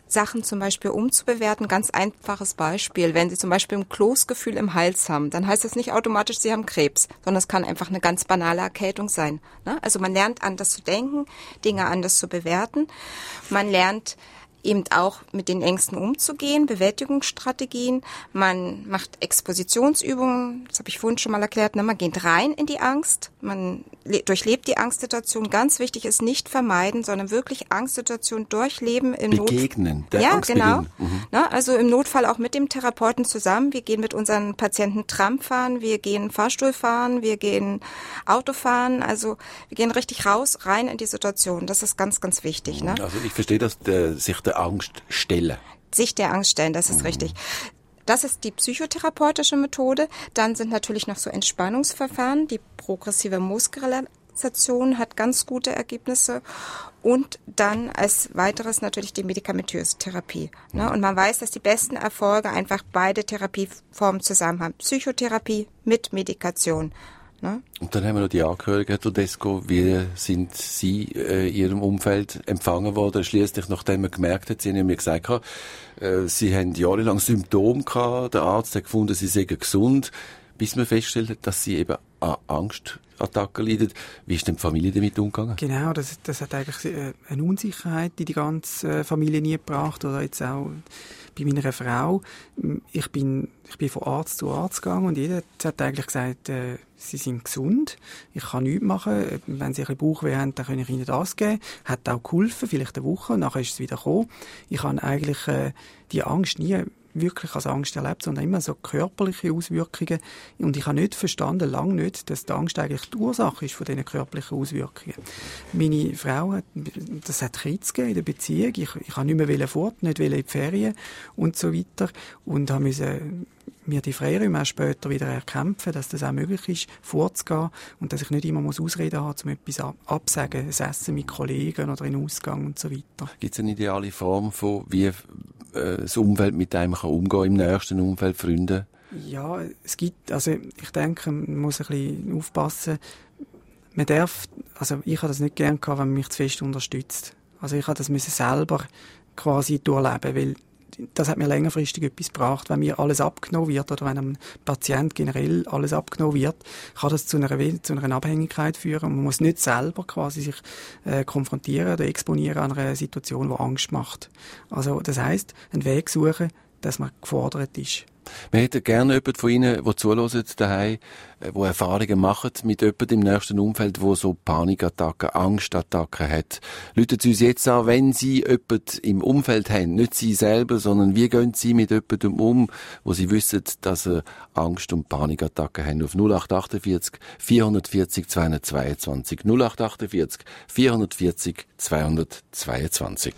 Sachen zum Beispiel umzubewerten. Ganz einfaches Beispiel. Wenn Sie zum Beispiel ein Kloßgefühl im Hals haben, dann heißt das nicht automatisch, Sie haben Krebs, sondern es kann einfach eine ganz banale Erkältung sein. Ne? Also man lernt anders zu denken, Dinge anders zu bewerten. Man lernt eben auch mit den Ängsten umzugehen, Bewältigungsstrategien. Man macht Expositionsübungen, das habe ich vorhin schon mal erklärt. Ne? Man geht rein in die Angst, man le- durchlebt die Angstsituation. Ganz wichtig ist nicht vermeiden, sondern wirklich Angstsituation durchleben. Im Begegnen, Not- der ja, Angst genau. begegnen. Mhm. Ne? Also im Notfall auch mit dem Therapeuten zusammen. Wir gehen mit unseren Patienten Tram fahren, wir gehen Fahrstuhl fahren, wir gehen Auto fahren. Also wir gehen richtig raus, rein in die Situation. Das ist ganz, ganz wichtig. Ne? Also ich verstehe, dass der, sich der Angst stellen. Sich der Angst stellen, das ist mhm. richtig. Das ist die psychotherapeutische Methode. Dann sind natürlich noch so Entspannungsverfahren. Die progressive Muskelrelaxation hat ganz gute Ergebnisse. Und dann als weiteres natürlich die medikamentöse Therapie. Mhm. Ne? Und man weiß, dass die besten Erfolge einfach beide Therapieformen zusammen haben. Psychotherapie mit Medikation. Ne? Und dann haben wir noch die Angehörigen, Herr Todesco. Wie sind Sie äh, in Ihrem Umfeld empfangen worden? Schliesslich, nachdem man gemerkt hat, Sie haben mir gesagt, äh, Sie haben jahrelang Symptome gehabt, der Arzt hat gefunden, Sie seien gesund, bis man feststellt hat, dass Sie eben an Angstattacken leiden. Wie ist denn die Familie damit umgegangen? Genau, das, das hat eigentlich äh, eine Unsicherheit in die ganze Familie nie gebracht, oder jetzt auch bei meiner Frau. Ich bin, ich bin von Arzt zu Arzt gegangen und jeder hat eigentlich gesagt, äh, sie sind gesund, ich kann nichts machen, wenn sie ein bisschen Bauchweh haben, dann kann ich ihnen das geben. Hat auch geholfen, vielleicht eine Woche, und nachher ist es wieder gekommen. Ich habe eigentlich äh, die Angst nie wirklich als Angst erlebt, sondern immer so körperliche Auswirkungen. Und ich habe nicht verstanden, lange nicht, dass die Angst eigentlich die Ursache ist von diesen körperlichen Auswirkungen. Meine Frau hat, das hat Kriz gegeben in der Beziehung. Ich, ich habe nicht mehr fort, nicht in die Ferien und so weiter. Und habe müssen mir die Freiräume auch später wieder erkämpfen, dass das auch möglich ist, vorzugehen und dass ich nicht immer muss Ausreden haben, um etwas absagen, das Essen mit Kollegen oder in Ausgang und so weiter. Gibt es eine ideale Form von, wie äh, das Umfeld mit einem kann umgehen, im nächsten Umfeld, Freunde? Ja, es gibt, also ich denke, man muss ein bisschen aufpassen. Man darf, also ich habe das nicht gern gehabt, wenn man mich zu fest unterstützt. Also ich habe das müssen selber quasi durchleben, weil das hat mir längerfristig etwas gebracht. Wenn mir alles abgenommen wird oder wenn einem Patient generell alles abgenommen wird, kann das zu einer, zu einer Abhängigkeit führen. Man muss nicht selber quasi sich äh, konfrontieren oder exponieren an einer Situation, die Angst macht. Also das heisst, einen Weg suchen, dass man gefordert ist. Wir hätten gerne jemanden von Ihnen, der zuhört daheim, der Erfahrungen macht mit jemandem im nächsten Umfeld, der so Panikattacken, Angstattacken hat. Rufen Sie uns jetzt an, wenn Sie jemanden im Umfeld haben, nicht Sie selber, sondern wie gehen Sie mit jemandem um, wo Sie wissen, dass er Angst- und Panikattacken haben. Auf null acht achtundvierzig, vierhundertvierzig, zweihundertzweiundzwanzig. null acht achtundvierzig, vierhundertvierzig, zweihundertzweiundzwanzig.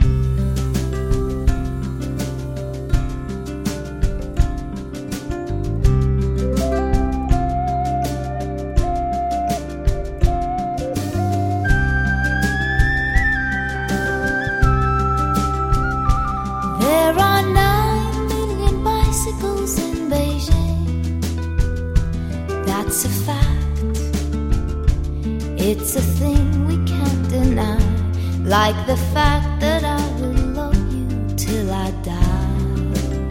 That's a fact. It's a thing we can't deny. Like the fact that I will love you till I die.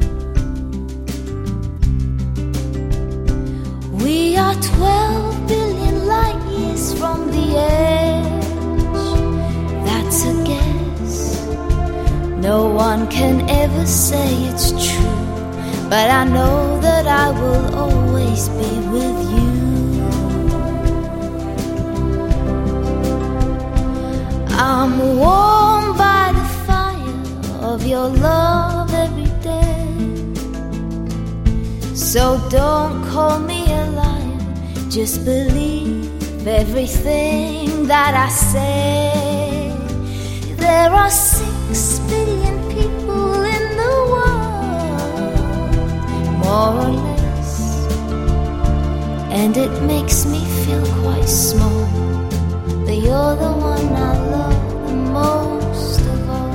We are twelve billion light years from the edge. That's a guess. No one can ever say it's true. But I know that I will always be with you. I'm warmed by the fire of your love every day. So don't call me a liar, just believe everything that I say. There are six billion people in the world, more or less, and it makes me feel quite small, but you're the one I love the most of all.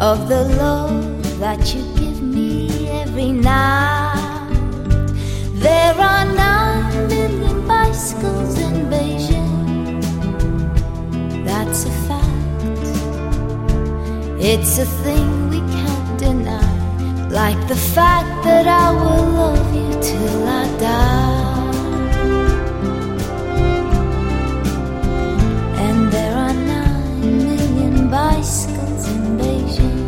of the love that you give me every night. There are nine million bicycles in Beijing. That's a fact. It's a thing we can't deny, like the fact that I will love you till I die. And there are nine million bicycles in Beijing.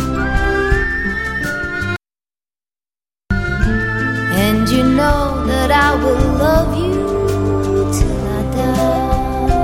And you know that I will love you till I die.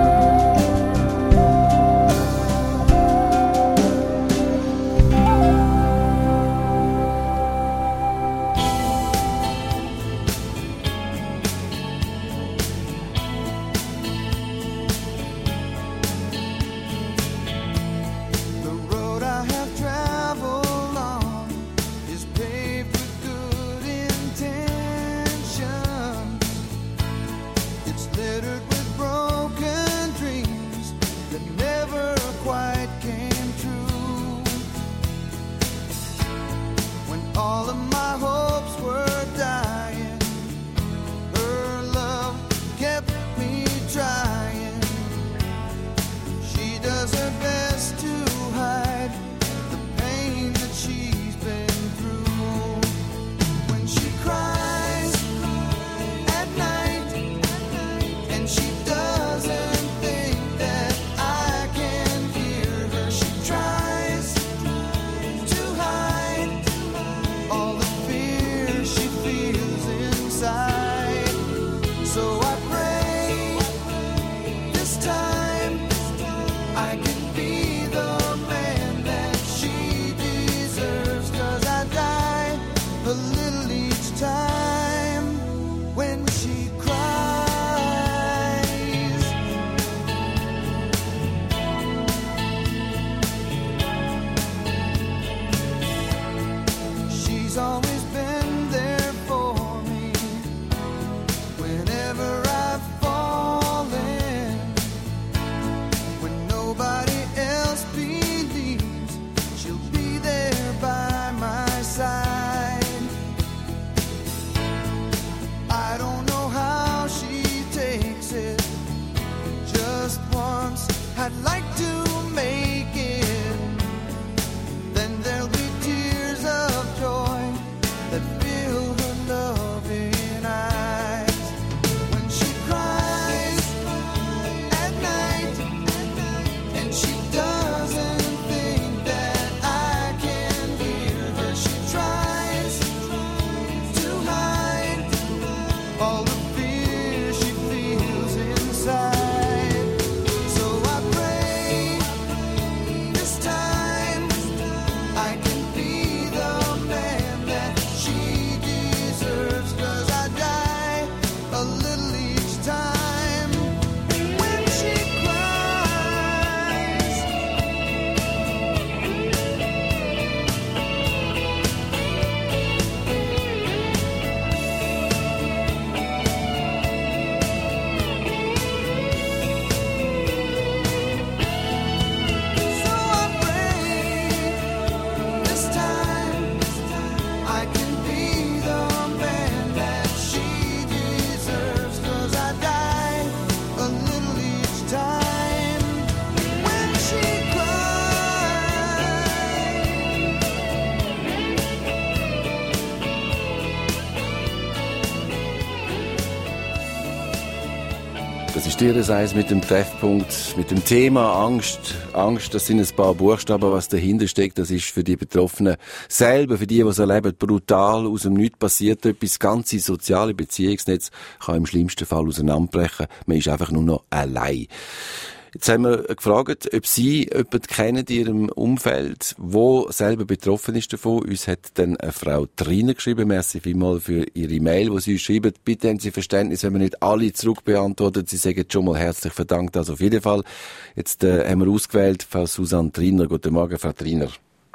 Das ist Ihres Eis mit dem Treffpunkt, mit dem Thema Angst. Angst, das sind ein paar Buchstaben, was dahinter steckt. Das ist für die Betroffenen selber, für die, die es erleben, brutal. Aus dem Nichts passiert etwas. Das ganze soziale Beziehungsnetz kann im schlimmsten Fall auseinanderbrechen. Man ist einfach nur noch allein. Jetzt haben wir gefragt, ob Sie jemanden kennen in Ihrem Umfeld, wo selber betroffen ist davon. Uns hat dann eine Frau Trina geschrieben. Merci vielmals für Ihre Mail, wo Sie uns schreiben. Bitte haben Sie Verständnis, wenn wir nicht alle zurückbeantwortet. Sie sagen schon mal herzlich verdankt. Also auf jeden Fall. Jetzt äh, haben wir ausgewählt Frau Susanne Trina. Guten Morgen, Frau Trina.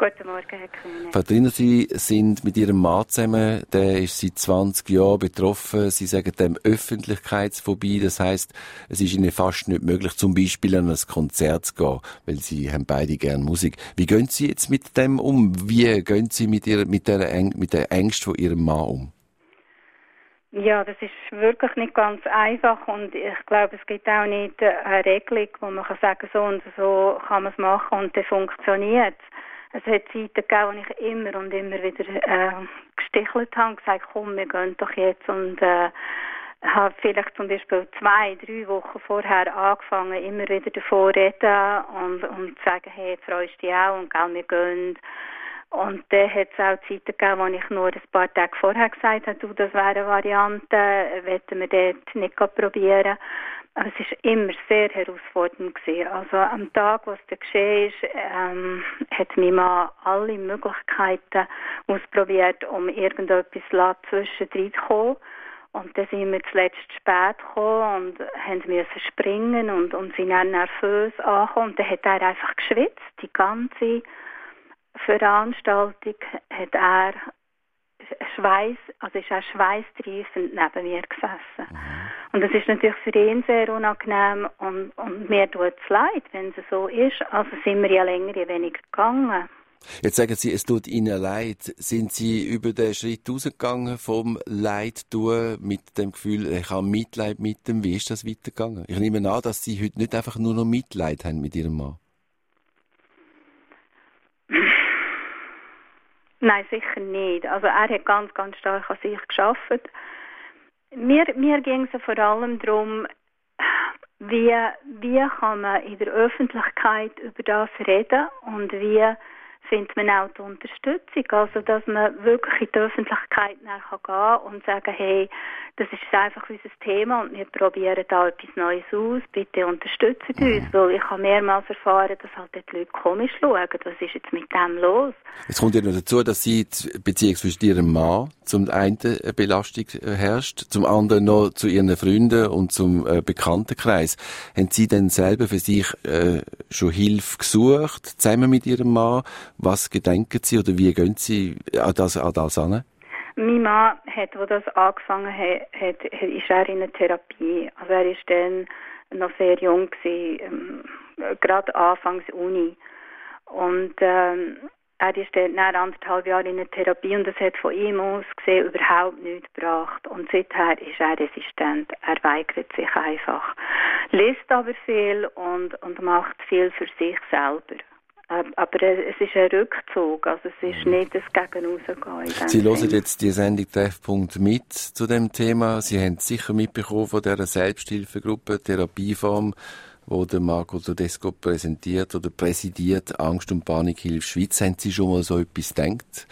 Guten Morgen, Herr Kühne. Katrina, Sie sind mit Ihrem Mann zusammen, der ist seit zwanzig Jahren betroffen. Sie sagen dem Öffentlichkeitsphobie, das heisst, es ist Ihnen fast nicht möglich, zum Beispiel an ein Konzert zu gehen, weil Sie haben beide gerne Musik. Wie gehen Sie jetzt mit dem um? Wie gehen Sie mit, Ihrer, mit, der, Äng- mit der Ängste von Ihrem Mann um? Ja, das ist wirklich nicht ganz einfach und ich glaube, es gibt auch nicht eine Regelung, wo man kann sagen, so und so kann man es machen und dann funktioniert es. Es hat Zeiten gegeben, wo ich immer und immer wieder äh, gestichelt habe und gesagt, komm, wir gehen doch jetzt und äh, habe vielleicht zum Beispiel zwei, drei Wochen vorher angefangen, immer wieder davon zu reden und, und zu sagen, hey, freust du dich auch und gell, wir gehen. Und dann hat es auch Zeiten gegeben, wo ich nur ein paar Tage vorher gesagt habe, du, das wäre eine Variante, wollen wir dort nicht probieren. Aber es war immer sehr herausfordernd gewesen. Also am Tag, wo es dann geschehen ist, ähm, hat mein Mann alle Möglichkeiten ausprobiert, um irgendetwas zwischendrin zu kommen. Und dann sind wir zuletzt spät gekommen und haben müssen springen und, und sind dann nervös angekommen. Und dann hat er einfach geschwitzt. Die ganze Veranstaltung hat er Schweiß, also ist er schweißtriefend neben mir gesessen. Mhm. Und das ist natürlich für ihn sehr unangenehm und, und mir tut es leid, wenn es so ist. Also sind wir ja länger ja weniger gegangen. Jetzt sagen Sie, es tut Ihnen leid. Sind Sie über den Schritt rausgegangen vom Leid tun mit dem Gefühl, ich habe Mitleid mit dem? Wie ist das weitergegangen? Ich nehme an, dass Sie heute nicht einfach nur noch Mitleid haben mit Ihrem Mann. Nein, sicher nicht. Also er hat ganz, ganz stark an sich gearbeitet. Mir, mir ging es vor allem darum, wie, wie kann man in der Öffentlichkeit über das reden und wie findet man auch die Unterstützung. Also, dass man wirklich in die Öffentlichkeit nachher gehen kann und sagen, hey, das ist einfach unser Thema und wir probieren da etwas Neues aus, bitte unterstützt uns, weil ich habe mehrmals erfahren, dass halt die Leute komisch schauen, was ist jetzt mit dem los? Es kommt ja noch dazu, dass Sie die Beziehung zwischen Ihrem Mann zum einen eine Belastung herrscht, zum anderen noch zu Ihren Freunden und zum äh, Bekanntenkreis. Haben Sie denn selber für sich äh, schon Hilfe gesucht, zusammen mit Ihrem Mann? Was gedenken Sie oder wie gehen Sie an das, an das an? Mein Mann, hat, als das angefangen hat, hat, ist er in der Therapie. Also er war dann noch sehr jung gewesen, ähm, gerade anfangs Uni. Und ähm, er ist dann nach anderthalb Jahren in der Therapie und das hat von ihm aus gesehen überhaupt nichts gebracht. Und seither ist er resistent. Er weigert sich einfach. Liest aber viel und, und macht viel für sich selber. Aber es ist ein Rückzug, also es ist nicht das Gegenrausgehen. Sie hören jetzt die Sendung Treffpunkt mit zu dem Thema. Sie haben sicher mitbekommen von dieser Selbsthilfegruppe, Therapieform, die der Marco Todesco präsentiert oder präsidiert, Angst- und Panikhilfe Schweiz. Haben Sie schon mal so etwas gedacht,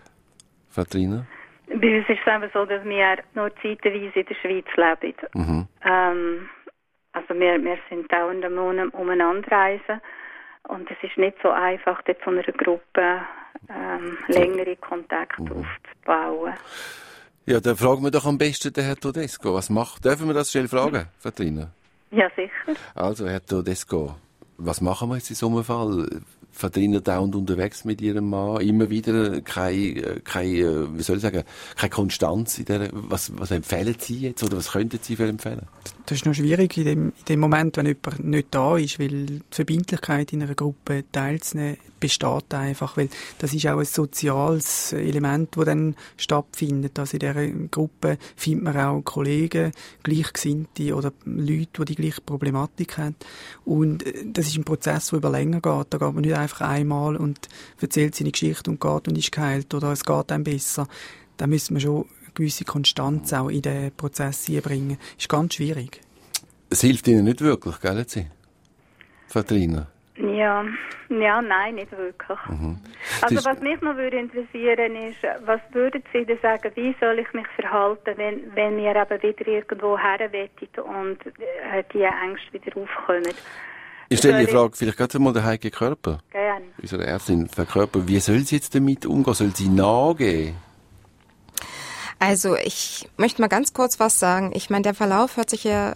Katrina? Bei uns ist es einfach so, dass wir nur zeitweise in der Schweiz leben. Mhm. Ähm, also wir, wir sind dauernd umeinander reisen. Und es ist nicht so einfach, dort zu einer Gruppe ähm, längere Kontakte mhm. aufzubauen. Ja, dann fragen wir doch am besten den Herrn Todesco. Was macht? Dürfen wir das schnell fragen, Katrina? Ja, sicher. Also, Herr Todesco, was machen wir jetzt in so einem Fall? Katrina dauernd unterwegs mit ihrem Mann, immer wieder keine, keine, wie soll ich sagen, keine Konstanz in der, was, was empfehlen Sie jetzt oder was könnten Sie für empfehlen? Das ist noch schwierig in dem, in dem Moment, wenn jemand nicht da ist, weil die Verbindlichkeit in einer Gruppe teilzunehmen besteht einfach, weil das ist auch ein soziales Element, das dann stattfindet. Also in dieser Gruppe findet man auch Kollegen, Gleichgesinnte oder Leute, die die gleiche Problematik haben. Und das ist ein Prozess, der über länger geht. Da geht man nicht einfach einmal und erzählt seine Geschichte und geht und ist geheilt oder es geht einem besser. Da müssen wir schon eine gewisse Konstanz auch in den Prozess einbringen. Das ist ganz schwierig. Es hilft Ihnen nicht wirklich, gell, Sie? Katrina? Ja, ja, nein, nicht wirklich. Mhm. Also was mich noch würde interessieren ist, was würden Sie denn sagen, wie soll ich mich verhalten, wenn, wenn wir eben wieder irgendwo herwettet und äh, die Ängste wieder aufkommen? Ich stelle die Frage, vielleicht gerade mal der Heike Körper. Gerne. Unsere Ärztin, Frau Körper, wie soll sie jetzt damit umgehen? Soll sie nachgehen? Also ich möchte mal ganz kurz was sagen. Ich meine, der Verlauf hört sich ja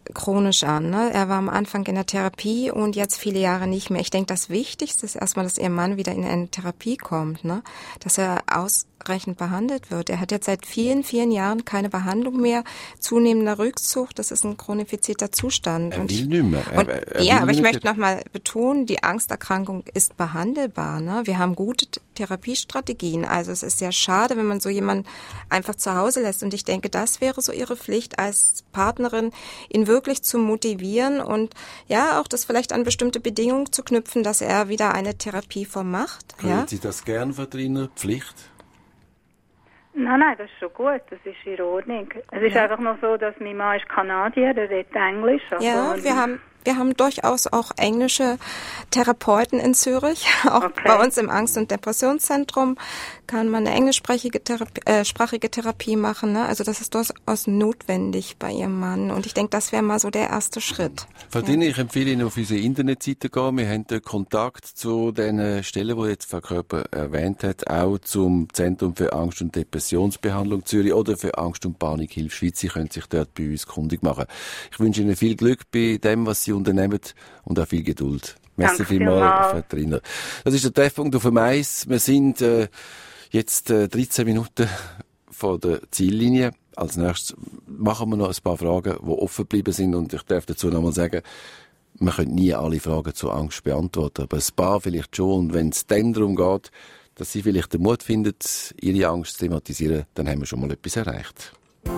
chronisch an. Ne? Er war am Anfang in der Therapie und jetzt viele Jahre nicht mehr. Ich denke, das Wichtigste ist erstmal, dass Ihr Mann wieder in eine Therapie kommt, ne? Dass er ausreichend behandelt wird. Er hat jetzt seit vielen, vielen Jahren keine Behandlung mehr. Zunehmender Rückzug, das ist ein chronifizierter Zustand. Er und will ich, nicht mehr. Er, und, er, er ja, will aber ich nicht möchte nochmal betonen, die Angsterkrankung ist behandelbar. Ne? Wir haben gute Therapiestrategien. Also es ist sehr schade, wenn man so jemanden einfach zu Hause lässt. Und ich denke, das wäre so Ihre Pflicht als Partnerin, ihn wirklich zu motivieren und ja, auch das vielleicht an bestimmte Bedingungen zu knüpfen, dass er wieder eine Therapieform macht. Können Ja? Sie das gern verdienen? Pflicht? Nein, nein, das ist schon gut, das ist in Ordnung. Es ist Ja. einfach nur so, dass mein Mann ist Kanadier, der redet Englisch. Also Ja, wir haben wir haben durchaus auch englische Therapeuten in Zürich. Auch Okay. bei uns im Angst- und Depressionszentrum kann man eine englischsprachige Therapie, äh, sprachige Therapie machen. Ne? Also das ist durchaus notwendig bei Ihrem Mann. Und ich denke, das wäre mal so der erste Schritt. Frau Dini, ich empfehle Ihnen, auf unsere Internetseite zu gehen. Wir haben dort Kontakt zu den Stellen, die jetzt Frau Körper erwähnt hat, auch zum Zentrum für Angst- und Depressionsbehandlung Zürich oder für Angst- und Panikhilfe Schweiz. Sie können sich dort bei uns kundig machen. Ich wünsche Ihnen viel Glück bei dem, was Sie unternehmen und auch viel Geduld. Merci Danke vielmals, vielmals. Frau Triner. Das ist der Treffpunkt auf dem Eis. Wir sind äh, jetzt äh, dreizehn Minuten vor der Ziellinie. Als nächstes machen wir noch ein paar Fragen, die offen geblieben sind. Und ich darf dazu noch mal sagen, man kann nie alle Fragen zur Angst beantworten, aber ein paar vielleicht schon. Und wenn es dann darum geht, dass Sie vielleicht den Mut finden, Ihre Angst zu thematisieren, dann haben wir schon mal etwas erreicht.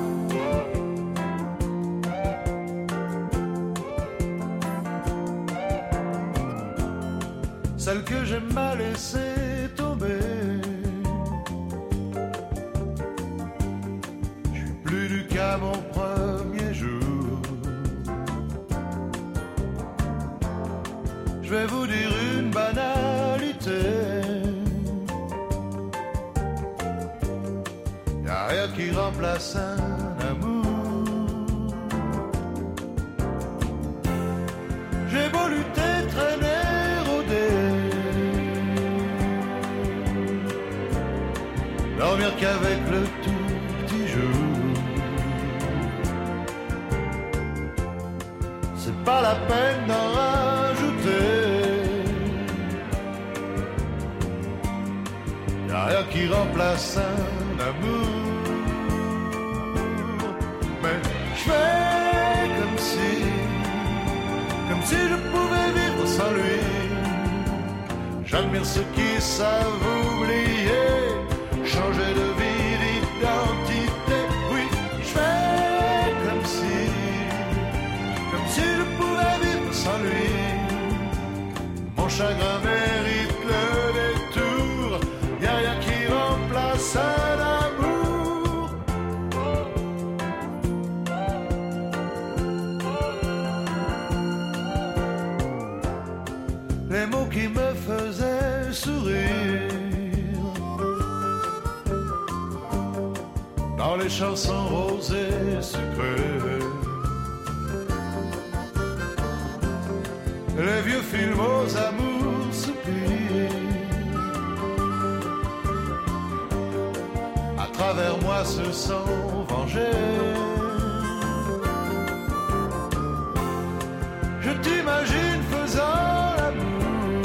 Celle que j'ai mal laissé tomber. Je suis plus du qu'à mon premier jour. Je vais vous dire une banalité. Y'a rien qui remplace un amour. J'ai beau lutter, traîner, rôder, dormir qu'avec le tout petit jour. C'est pas la peine d'en rajouter. Y'a rien qui remplace un amour. Mais je fais comme si, comme si je pouvais vivre sans lui. J'admire ceux qui savent oublier, changer de vie, d'identité. Oui, je fais comme si, comme si je pouvais vivre sans lui. Mon chagrin mérite le détour. Y'a rien qui remplace un amour. Les mots qui me faisaient sourire dans les chansons roses et sucrées, les vieux films aux amours soupirs. À travers moi se sont vengés. Je t'imagine faisant l'amour,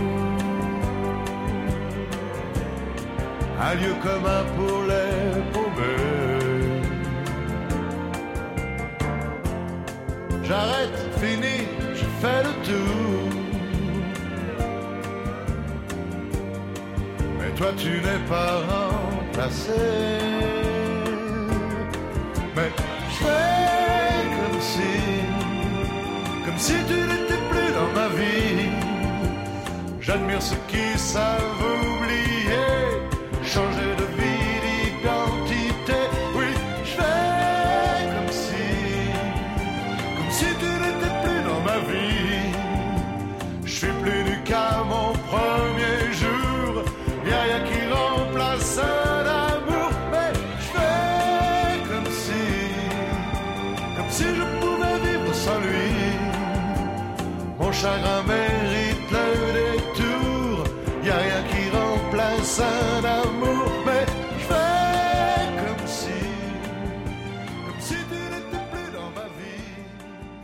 un lieu commun pour les paumés. J'arrête, fini, je fais le tour. Mais toi tu n'es pas remplacé. Mais je fais comme si, comme si tu n'étais plus dans ma vie. J'admire ceux qui savent oublier, changer de vie, d'identité. Oui, je fais comme si, comme si tu n'étais plus dans ma vie. Je suis plus nu qu'à mon premier jour. Y'a rien qui remplace un amour. Mais je fais comme si, comme si je pouvais vivre sans lui. Mon chagrin mérite le détour. Y'a rien qui remplace un amour. Mais je fais comme si, comme si tu n'étais plus dans ma vie.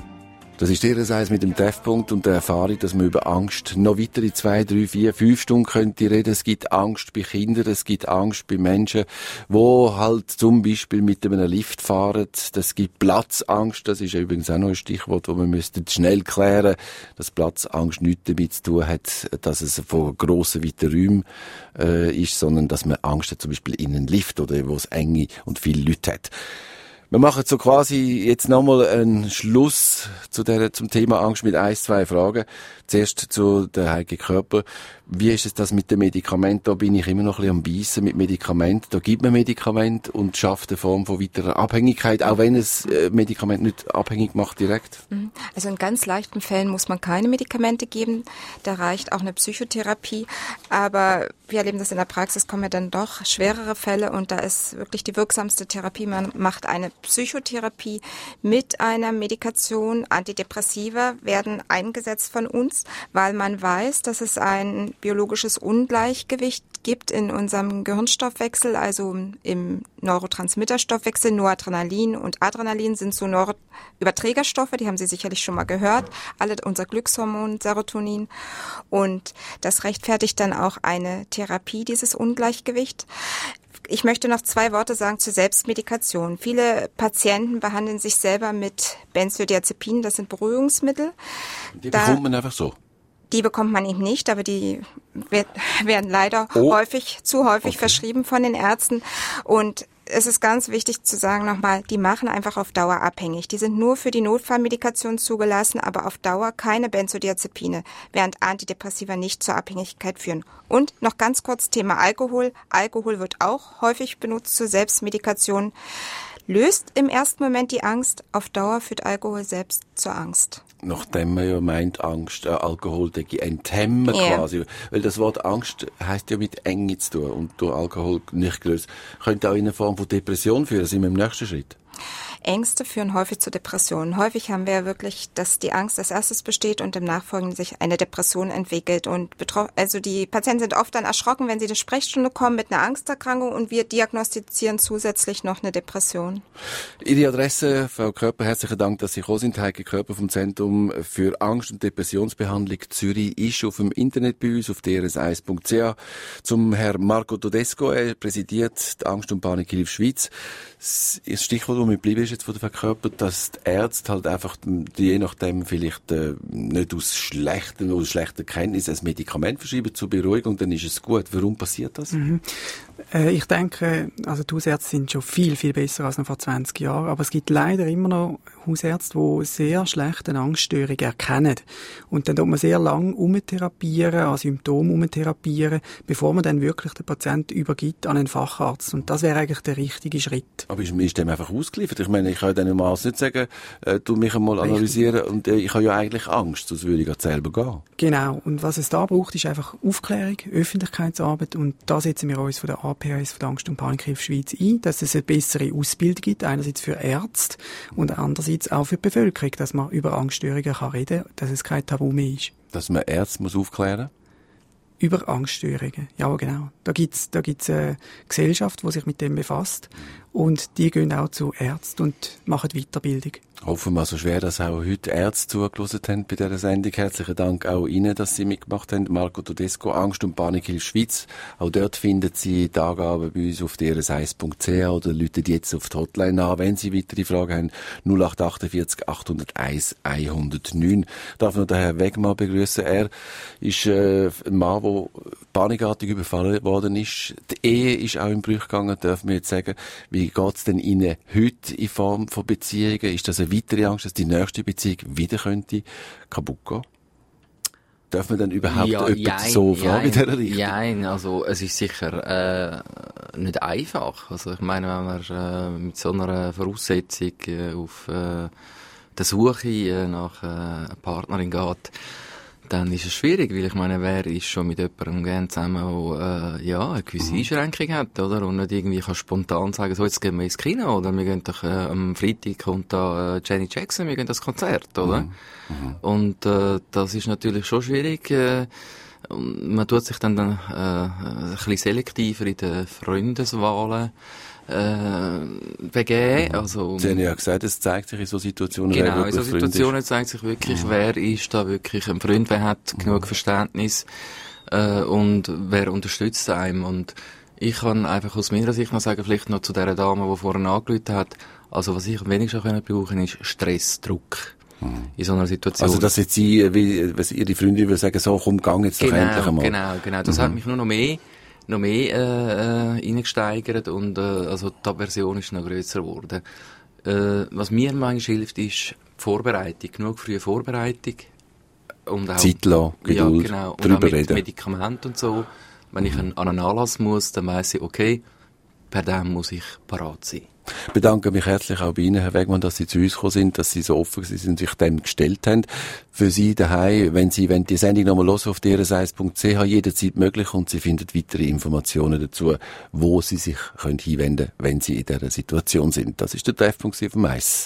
Das ist ihr eins mit dem Treffpunkt und der Erfahrung, dass man über Angst noch weitere zwei, drei, vier, fünf Stunden könnte reden. Es gibt Angst bei Kindern, es gibt Angst bei Menschen, die halt zum Beispiel mit einem Lift fahren. Es gibt Platzangst, das ist ja übrigens auch noch ein Stichwort, das wir müssten schnell klären, dass Platzangst nichts damit zu tun hat, dass es von grossen, weiten Räumen äh, ist, sondern dass man Angst hat, zum Beispiel in einen Lift oder wo es enge und viele Leute hat. Wir machen so quasi jetzt nochmal einen Schluss zu der, zum Thema Angst mit ein, zwei Fragen. Zuerst zu der Heike Körper. Wie ist es das mit den Medikamenten? Da bin ich immer noch ein bisschen am Beissen mit Medikamenten. Da gibt man Medikamente und schafft eine Form von weiterer Abhängigkeit, auch wenn es äh, Medikament nicht abhängig macht direkt. Also in ganz leichten Fällen muss man keine Medikamente geben. Da reicht auch eine Psychotherapie. Aber wir erleben das in der Praxis, kommen ja dann doch schwerere Fälle und da ist wirklich die wirksamste Therapie. Man macht eine Psychotherapie mit einer Medikation. Antidepressiva werden eingesetzt von uns, weil man weiß, dass es ein biologisches Ungleichgewicht gibt in unserem Gehirnstoffwechsel, also im Neurotransmitterstoffwechsel. Noradrenalin und Adrenalin sind so Neuroüberträgerstoffe, die haben Sie sicherlich schon mal gehört. Alle unser Glückshormon, Serotonin. Und das rechtfertigt dann auch eine Therapie, dieses Ungleichgewicht. Ich möchte noch zwei Worte sagen zur Selbstmedikation. Viele Patienten behandeln sich selber mit Benzodiazepinen, das sind Beruhigungsmittel. Die Da- bekommt man einfach so. Die bekommt man eben nicht, aber die wird- werden leider Oh. häufig, zu häufig verschrieben von den Ärzten. Und es ist ganz wichtig zu sagen nochmal, die machen einfach auf Dauer abhängig. Die sind nur für die Notfallmedikation zugelassen, aber auf Dauer keine Benzodiazepine, während Antidepressiva nicht zur Abhängigkeit führen. Und noch ganz kurz Thema Alkohol. Alkohol wird auch häufig benutzt zur Selbstmedikation. Löst im ersten Moment die Angst, auf Dauer führt Alkohol selbst zur Angst. Nachdem man ja meint, Angst, äh, Alkohol denke enthemmen Ja. quasi. Weil das Wort Angst heisst ja mit Enge zu tun und durch Alkohol nicht gelöst. Könnte auch in eine Form von Depression führen, sind wir im nächsten Schritt. Ängste führen häufig zu Depressionen. Häufig haben wir ja wirklich, dass die Angst als erstes besteht und im Nachfolgenden sich eine Depression entwickelt. Und betro- also die Patienten sind oft dann erschrocken, wenn sie in die Sprechstunde kommen mit einer Angsterkrankung und wir diagnostizieren zusätzlich noch eine Depression. Ihre Adresse, Frau Körper, herzlichen Dank, dass Sie gekommen sind. Heike Körper vom Zentrum für Angst- und Depressionsbehandlung Zürich ist auf dem Internet bei uns, auf d r s eins punkt c h. Zum Herrn Marco Todesco, er präsidiert die Angst- und Panikhilfe Schweiz. Das Stichwort, das mir geblieben ist jetzt von der Frau Körper, dass die Ärzte halt einfach, die je nachdem vielleicht äh, nicht aus schlechten oder schlechter Kenntnis ein Medikament verschreiben zur Beruhigung, dann ist es gut. Warum passiert das? Mhm. Äh, ich denke, also die Hausärzte sind schon viel, viel besser als noch vor zwanzig Jahren, aber es gibt leider immer noch Hausärzte, die sehr schlecht eine Angststörung erkennen. Und dann tut man sehr lang umtherapieren, an Symptomen umtherapieren, bevor man dann wirklich den Patienten übergibt an einen Facharzt. Und das wäre eigentlich der richtige Schritt. Aber ist, ist dem einfach ausgeliefert? Ich meine, ich kann dem Maß nicht sagen, äh, du mich einmal analysieren und äh, ich habe ja eigentlich Angst, sonst würde ich gerade selber gehen. Genau. Und was es da braucht, ist einfach Aufklärung, Öffentlichkeitsarbeit. Und da setzen wir uns von der A P H S, von der Angst- und Panikhilfe Schweiz ein, dass es eine bessere Ausbildung gibt, einerseits für Ärzte und andererseits auch für die Bevölkerung, dass man über Angststörungen kann reden kann, dass es kein Tabu mehr ist. Dass man Ärzte muss aufklären? Über Angststörungen, ja genau. Da gibt's da gibt's eine Gesellschaft, die sich mit dem befasst und die gehen auch zu Ärzten und machen Weiterbildung. Hoffen wir, so schwer, dass auch heute Ärzte zugelassen haben bei dieser Sendung. Herzlichen Dank auch Ihnen, dass Sie mitgemacht haben. Marco Todesco, Angst- und Panikhilfe Schweiz. Auch dort finden Sie die Angaben bei uns auf d r s eins punkt c h oder rufen jetzt auf die Hotline an, wenn Sie weitere Fragen haben. null acht achtundvierzig achthunderteins hundertneun. Ich darf noch den Herrn Wegmann begrüßen. Er ist äh, ein Mann, der panikartig überfallen worden ist. Die Ehe ist auch in Brüche gegangen, dürfen wir jetzt sagen. Wie geht es denn Ihnen heute in Form von Beziehungen? Ist das eine weitere Angst, dass die nächste Beziehung wieder könnte kaputt gehen? Darf man dann überhaupt ja, jemanden jein, so fragen in jein, dieser Richtung? Nein, also es ist sicher äh, nicht einfach. Also ich meine, wenn man äh, mit so einer Voraussetzung äh, auf äh, der Suche äh, nach äh, einer Partnerin geht, dann ist es schwierig, weil ich meine, wer ist schon mit jemandem gerne zusammen, der äh, ja, eine gewisse Mhm. Einschränkung hat, oder? Und nicht irgendwie kann spontan sagen, so, jetzt gehen wir ins Kino, oder wir gehen doch, äh, am Freitag kommt da äh, Jenny Jackson, wir gehen das Konzert, oder? Mhm. Mhm. Und äh, das ist natürlich schon schwierig, äh, Und man tut sich dann, dann äh, ein bisschen selektiver in den Freundeswahlen äh, begeben. Also, Sie haben ja gesagt, es zeigt sich in so Situationen, genau, wer in so Situationen zeigt sich wirklich, mhm. wer ist da wirklich ein Freund, wer hat mhm. genug Verständnis äh, und wer unterstützt einem. Und ich kann einfach aus meiner Sicht noch sagen, vielleicht noch zu der Dame, die vorhin angerufen hat, also was ich am wenigsten brauchen kann, ist Stress, Druck. Hm. In so einer Situation. Also, dass jetzt Sie, wie, was Ihre Freundin würde sagen, so, komm, gang jetzt genau, doch endlich einmal. Genau, genau. Das mhm. hat mich nur noch mehr, noch mehr, äh, äh, reingesteigert und, äh, also, die Aversion ist noch grösser geworden. Äh, was mir manchmal hilft, ist Vorbereitung. Genug frühe Vorbereitung. Und auch, Zeit lassen, Geduld, ja, genau. Und drüber auch mit reden. Medikamenten und so. Wenn ich an einen Anlass muss, dann weiss ich, okay, per dem muss ich parat sein. Ich bedanke mich herzlich auch bei Ihnen, Herr Wegmann, dass Sie zu uns gekommen sind, dass Sie so offen sind und sich dem gestellt haben. Für Sie daheim, wenn Sie wenn die Sendung nochmal hören auf d r s eins punkt c h, jederzeit möglich und Sie finden weitere Informationen dazu, wo Sie sich können hinwenden können, wenn Sie in dieser Situation sind. Das ist der Treffpunkt vom Mais.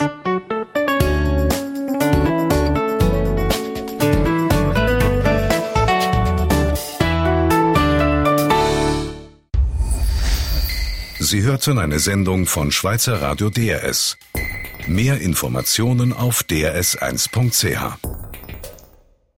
Sie hörten eine Sendung von Schweizer Radio D R S. Mehr Informationen auf d r s eins punkt c h.